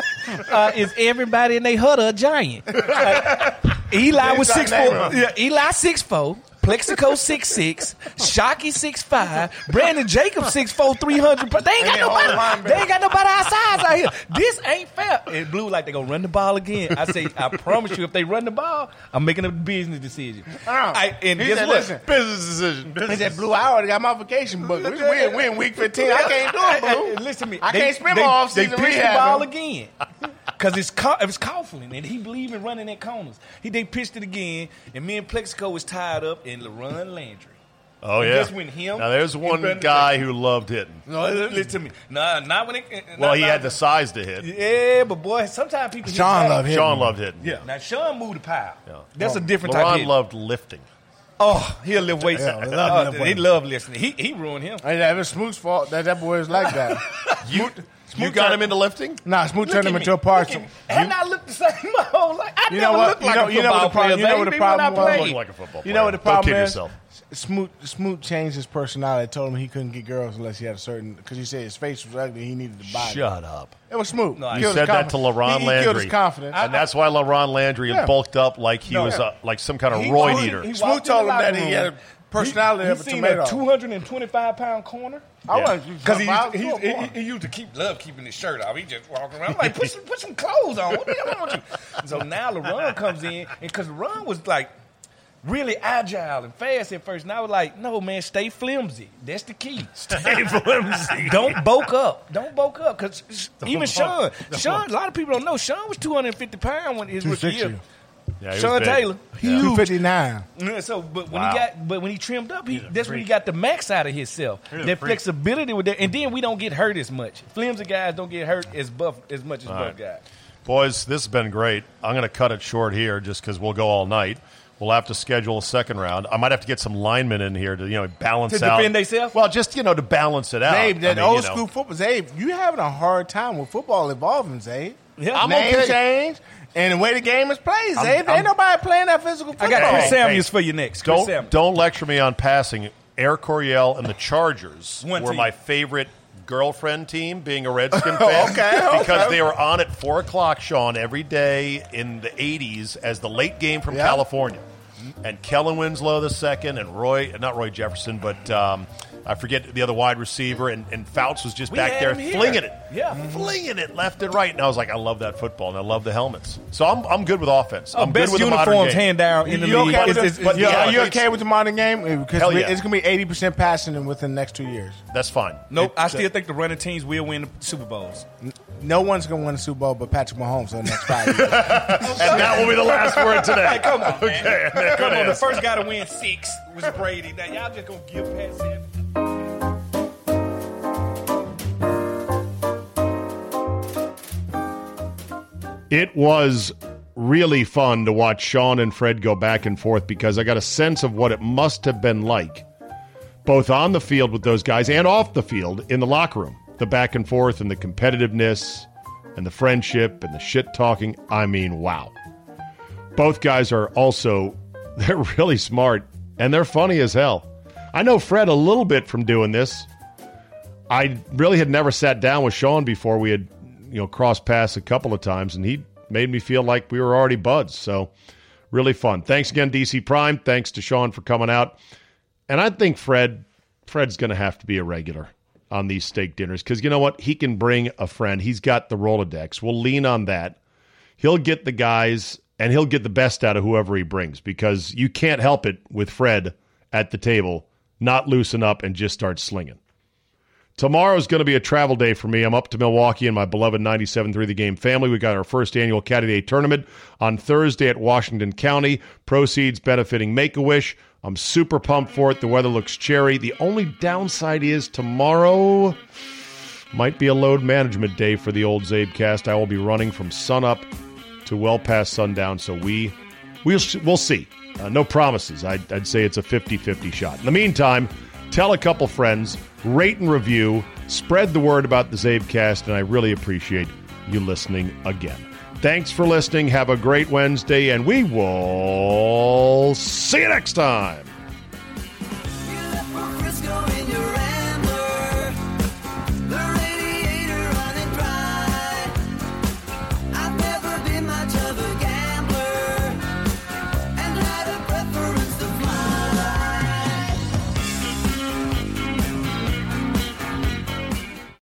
uh, is everybody in their hood a giant? Uh, Eli was six four. Yeah, Eli six four. Plexico six six, Shockey six five, Brandon Jacobs six four, three hundred. They ain't got nobody. They ain't got nobody our size out here. This ain't fair. And Blue like they gonna run the ball again. I say, I promise you, if they run the ball, I'm making a business decision. I, and He guess said, what? listen, Business decision. He said, Blue, I already got my vacation booked. We, we, we in week fifteen. I can't do it, Hey, hey, Blue. listen to me. I They- can't spend they, my off They season pitched the rehab. ball again because it's co- it was Coughlin, and he believed in running at corners. He they pitched it again, and me and Plexico was tied up, and LaRon Landry. Oh, And yeah. guess when him Now, there's and one Brandon guy who loved hitting. No, listen to me. Nah, not when it. Well, not, he not, had the size to hit. Yeah, but boy, sometimes people. hit Sean back. loved hitting. Sean loved hitting. Yeah. Now Sean moved the pile. Yeah. That's a different type. Of LaRon hit. loved lifting. Oh, he'll lift weights. Yeah, they oh, love lift they weights. love listening. He he ruined him. Hey, that was Smoot's fault that that boy is like that. You, you got him into lifting? Nah, Smoot Look turned at him me. into a part. Look at me. Hadn't I looked the same my whole life? I You never know what? looked You like know- a you know what the football problem- player, you know what the baby, problem when I was? played. Look like a football You know what the player. Don't problem kid is? yourself. Smoot, Smoot changed his personality. Told him he couldn't get girls unless he had a certain. Because he said his face was ugly. He needed the body. Shut up. It was Smoot. No, He you killed said his that to confidence. LaRon he, he Landry. killed his confidence. And that's why LaRon Landry Yeah. bulked up like he No. was uh, like some kind of He- roid he- eater. he Smoot walked in told the him that locker he had a room. personality he, of a he seen tomato. a two hundred twenty-five pound corner. I Yeah. was Because he, I was he, so he, bored. he used to keep love keeping his shirt off. He just walking around. I'm like, put some, put some clothes on. What the hell wrong with you? So now LaRon comes in, and because LaRon was like really agile and fast at first, and I was like, no, man, stay flimsy. That's the key. Stay flimsy. Don't bulk up. Don't bulk up. Because even Sean, Sean, a lot of people don't know, Sean was two hundred fifty pounds when his rookie two sixty. year. Yeah, he was Sean big. Taylor, two huge. fifty-nine. Yeah, so, but when Wow. he got, but when he trimmed up, he, a that's when he freak. got the max out of himself. He's a That freak. flexibility with that, and then we don't get hurt as much. Flimsy guys don't get hurt as buff as much as buff right. guys. Boys, this has been great. I'm going to cut it short here just because we'll go all night. We'll have to schedule a second round. I might have to get some linemen in here to you know balance To out. defend theyself? Well, just you know to balance it out. Zabe, that I mean, old you know. school football. Zabe, you having a hard time with football evolving, Zabe. Yeah, I'm Name okay. change and the way the game is played, Zabe. I'm- Ain't nobody playing that physical football. I got Chris Hey, Samuels hey, for you next. Chris Don't Samuels. don't lecture me on passing. Air Coryell and the Chargers One were team. my favorite girlfriend team, being a Redskin fan. Okay, okay. Because they were on at four o'clock, Sean, every day in the eighties as the late game from Yeah. California. And Kellen Winslow the second, and Roy, not Roy Jefferson, but um, I forget the other wide receiver, and, and Fouts was just We back had there him here. flinging it. Yeah. Flinging it left and right. And I was like, I love that football, and I love the helmets. So I'm, I'm good with offense. Oh, I'm best good with the modern uniforms game. hand down in the You league. okay with It's- the- it's- but you- yeah, are you it's- okay with the modern game? Because Hell we- yeah. it's going to be eighty percent passing within the next two years. That's fine. Nope, It- I still think the running teams will win the Super Bowls. No one's going to win the Super Bowl but Patrick Mahomes for the next five years. And that will be the last word today. Hey, come on, man. Okay. Come on, the Yes. first guy to win six was Brady. Now y'all just gonna give Pat seven. It was really fun to watch Sean and Fred go back and forth because I got a sense of what it must have been like, both on the field with those guys and off the field in the locker room. The back and forth and the competitiveness and the friendship and the shit talking. I mean, wow. Both guys are also, they're really smart and they're funny as hell. I know Fred a little bit from doing this. I really had never sat down with Sean before. We had, you know, crossed paths a couple of times, and he made me feel like we were already buds. So really fun. Thanks again, D C Prime. Thanks to Sean for coming out. And I think Fred, Fred's going to have to be a regular on these steak dinners because you know what? He can bring a friend. He's got the Rolodex. We'll lean on that. He'll get the guys, and he'll get the best out of whoever he brings because you can't help it with Fred at the table, not loosen up and just start slinging. Tomorrow's going to be a travel day for me. I'm up to Milwaukee and my beloved ninety-seven point three The Game family. We got our first annual Caddy Day tournament on Thursday at Washington County. Proceeds benefiting Make-A-Wish. I'm super pumped for it. The weather looks cherry. The only downside is tomorrow might be a load management day for the old Zabecast. I will be running from sunup to well past sundown, so we, we'll, we'll see. Uh, no promises. I'd, I'd say it's a fifty-fifty shot. In the meantime, tell a couple friends, rate and review, spread the word about the Zabecast, and I really appreciate you listening again. Thanks for listening. Have a great Wednesday, and we will see you next time.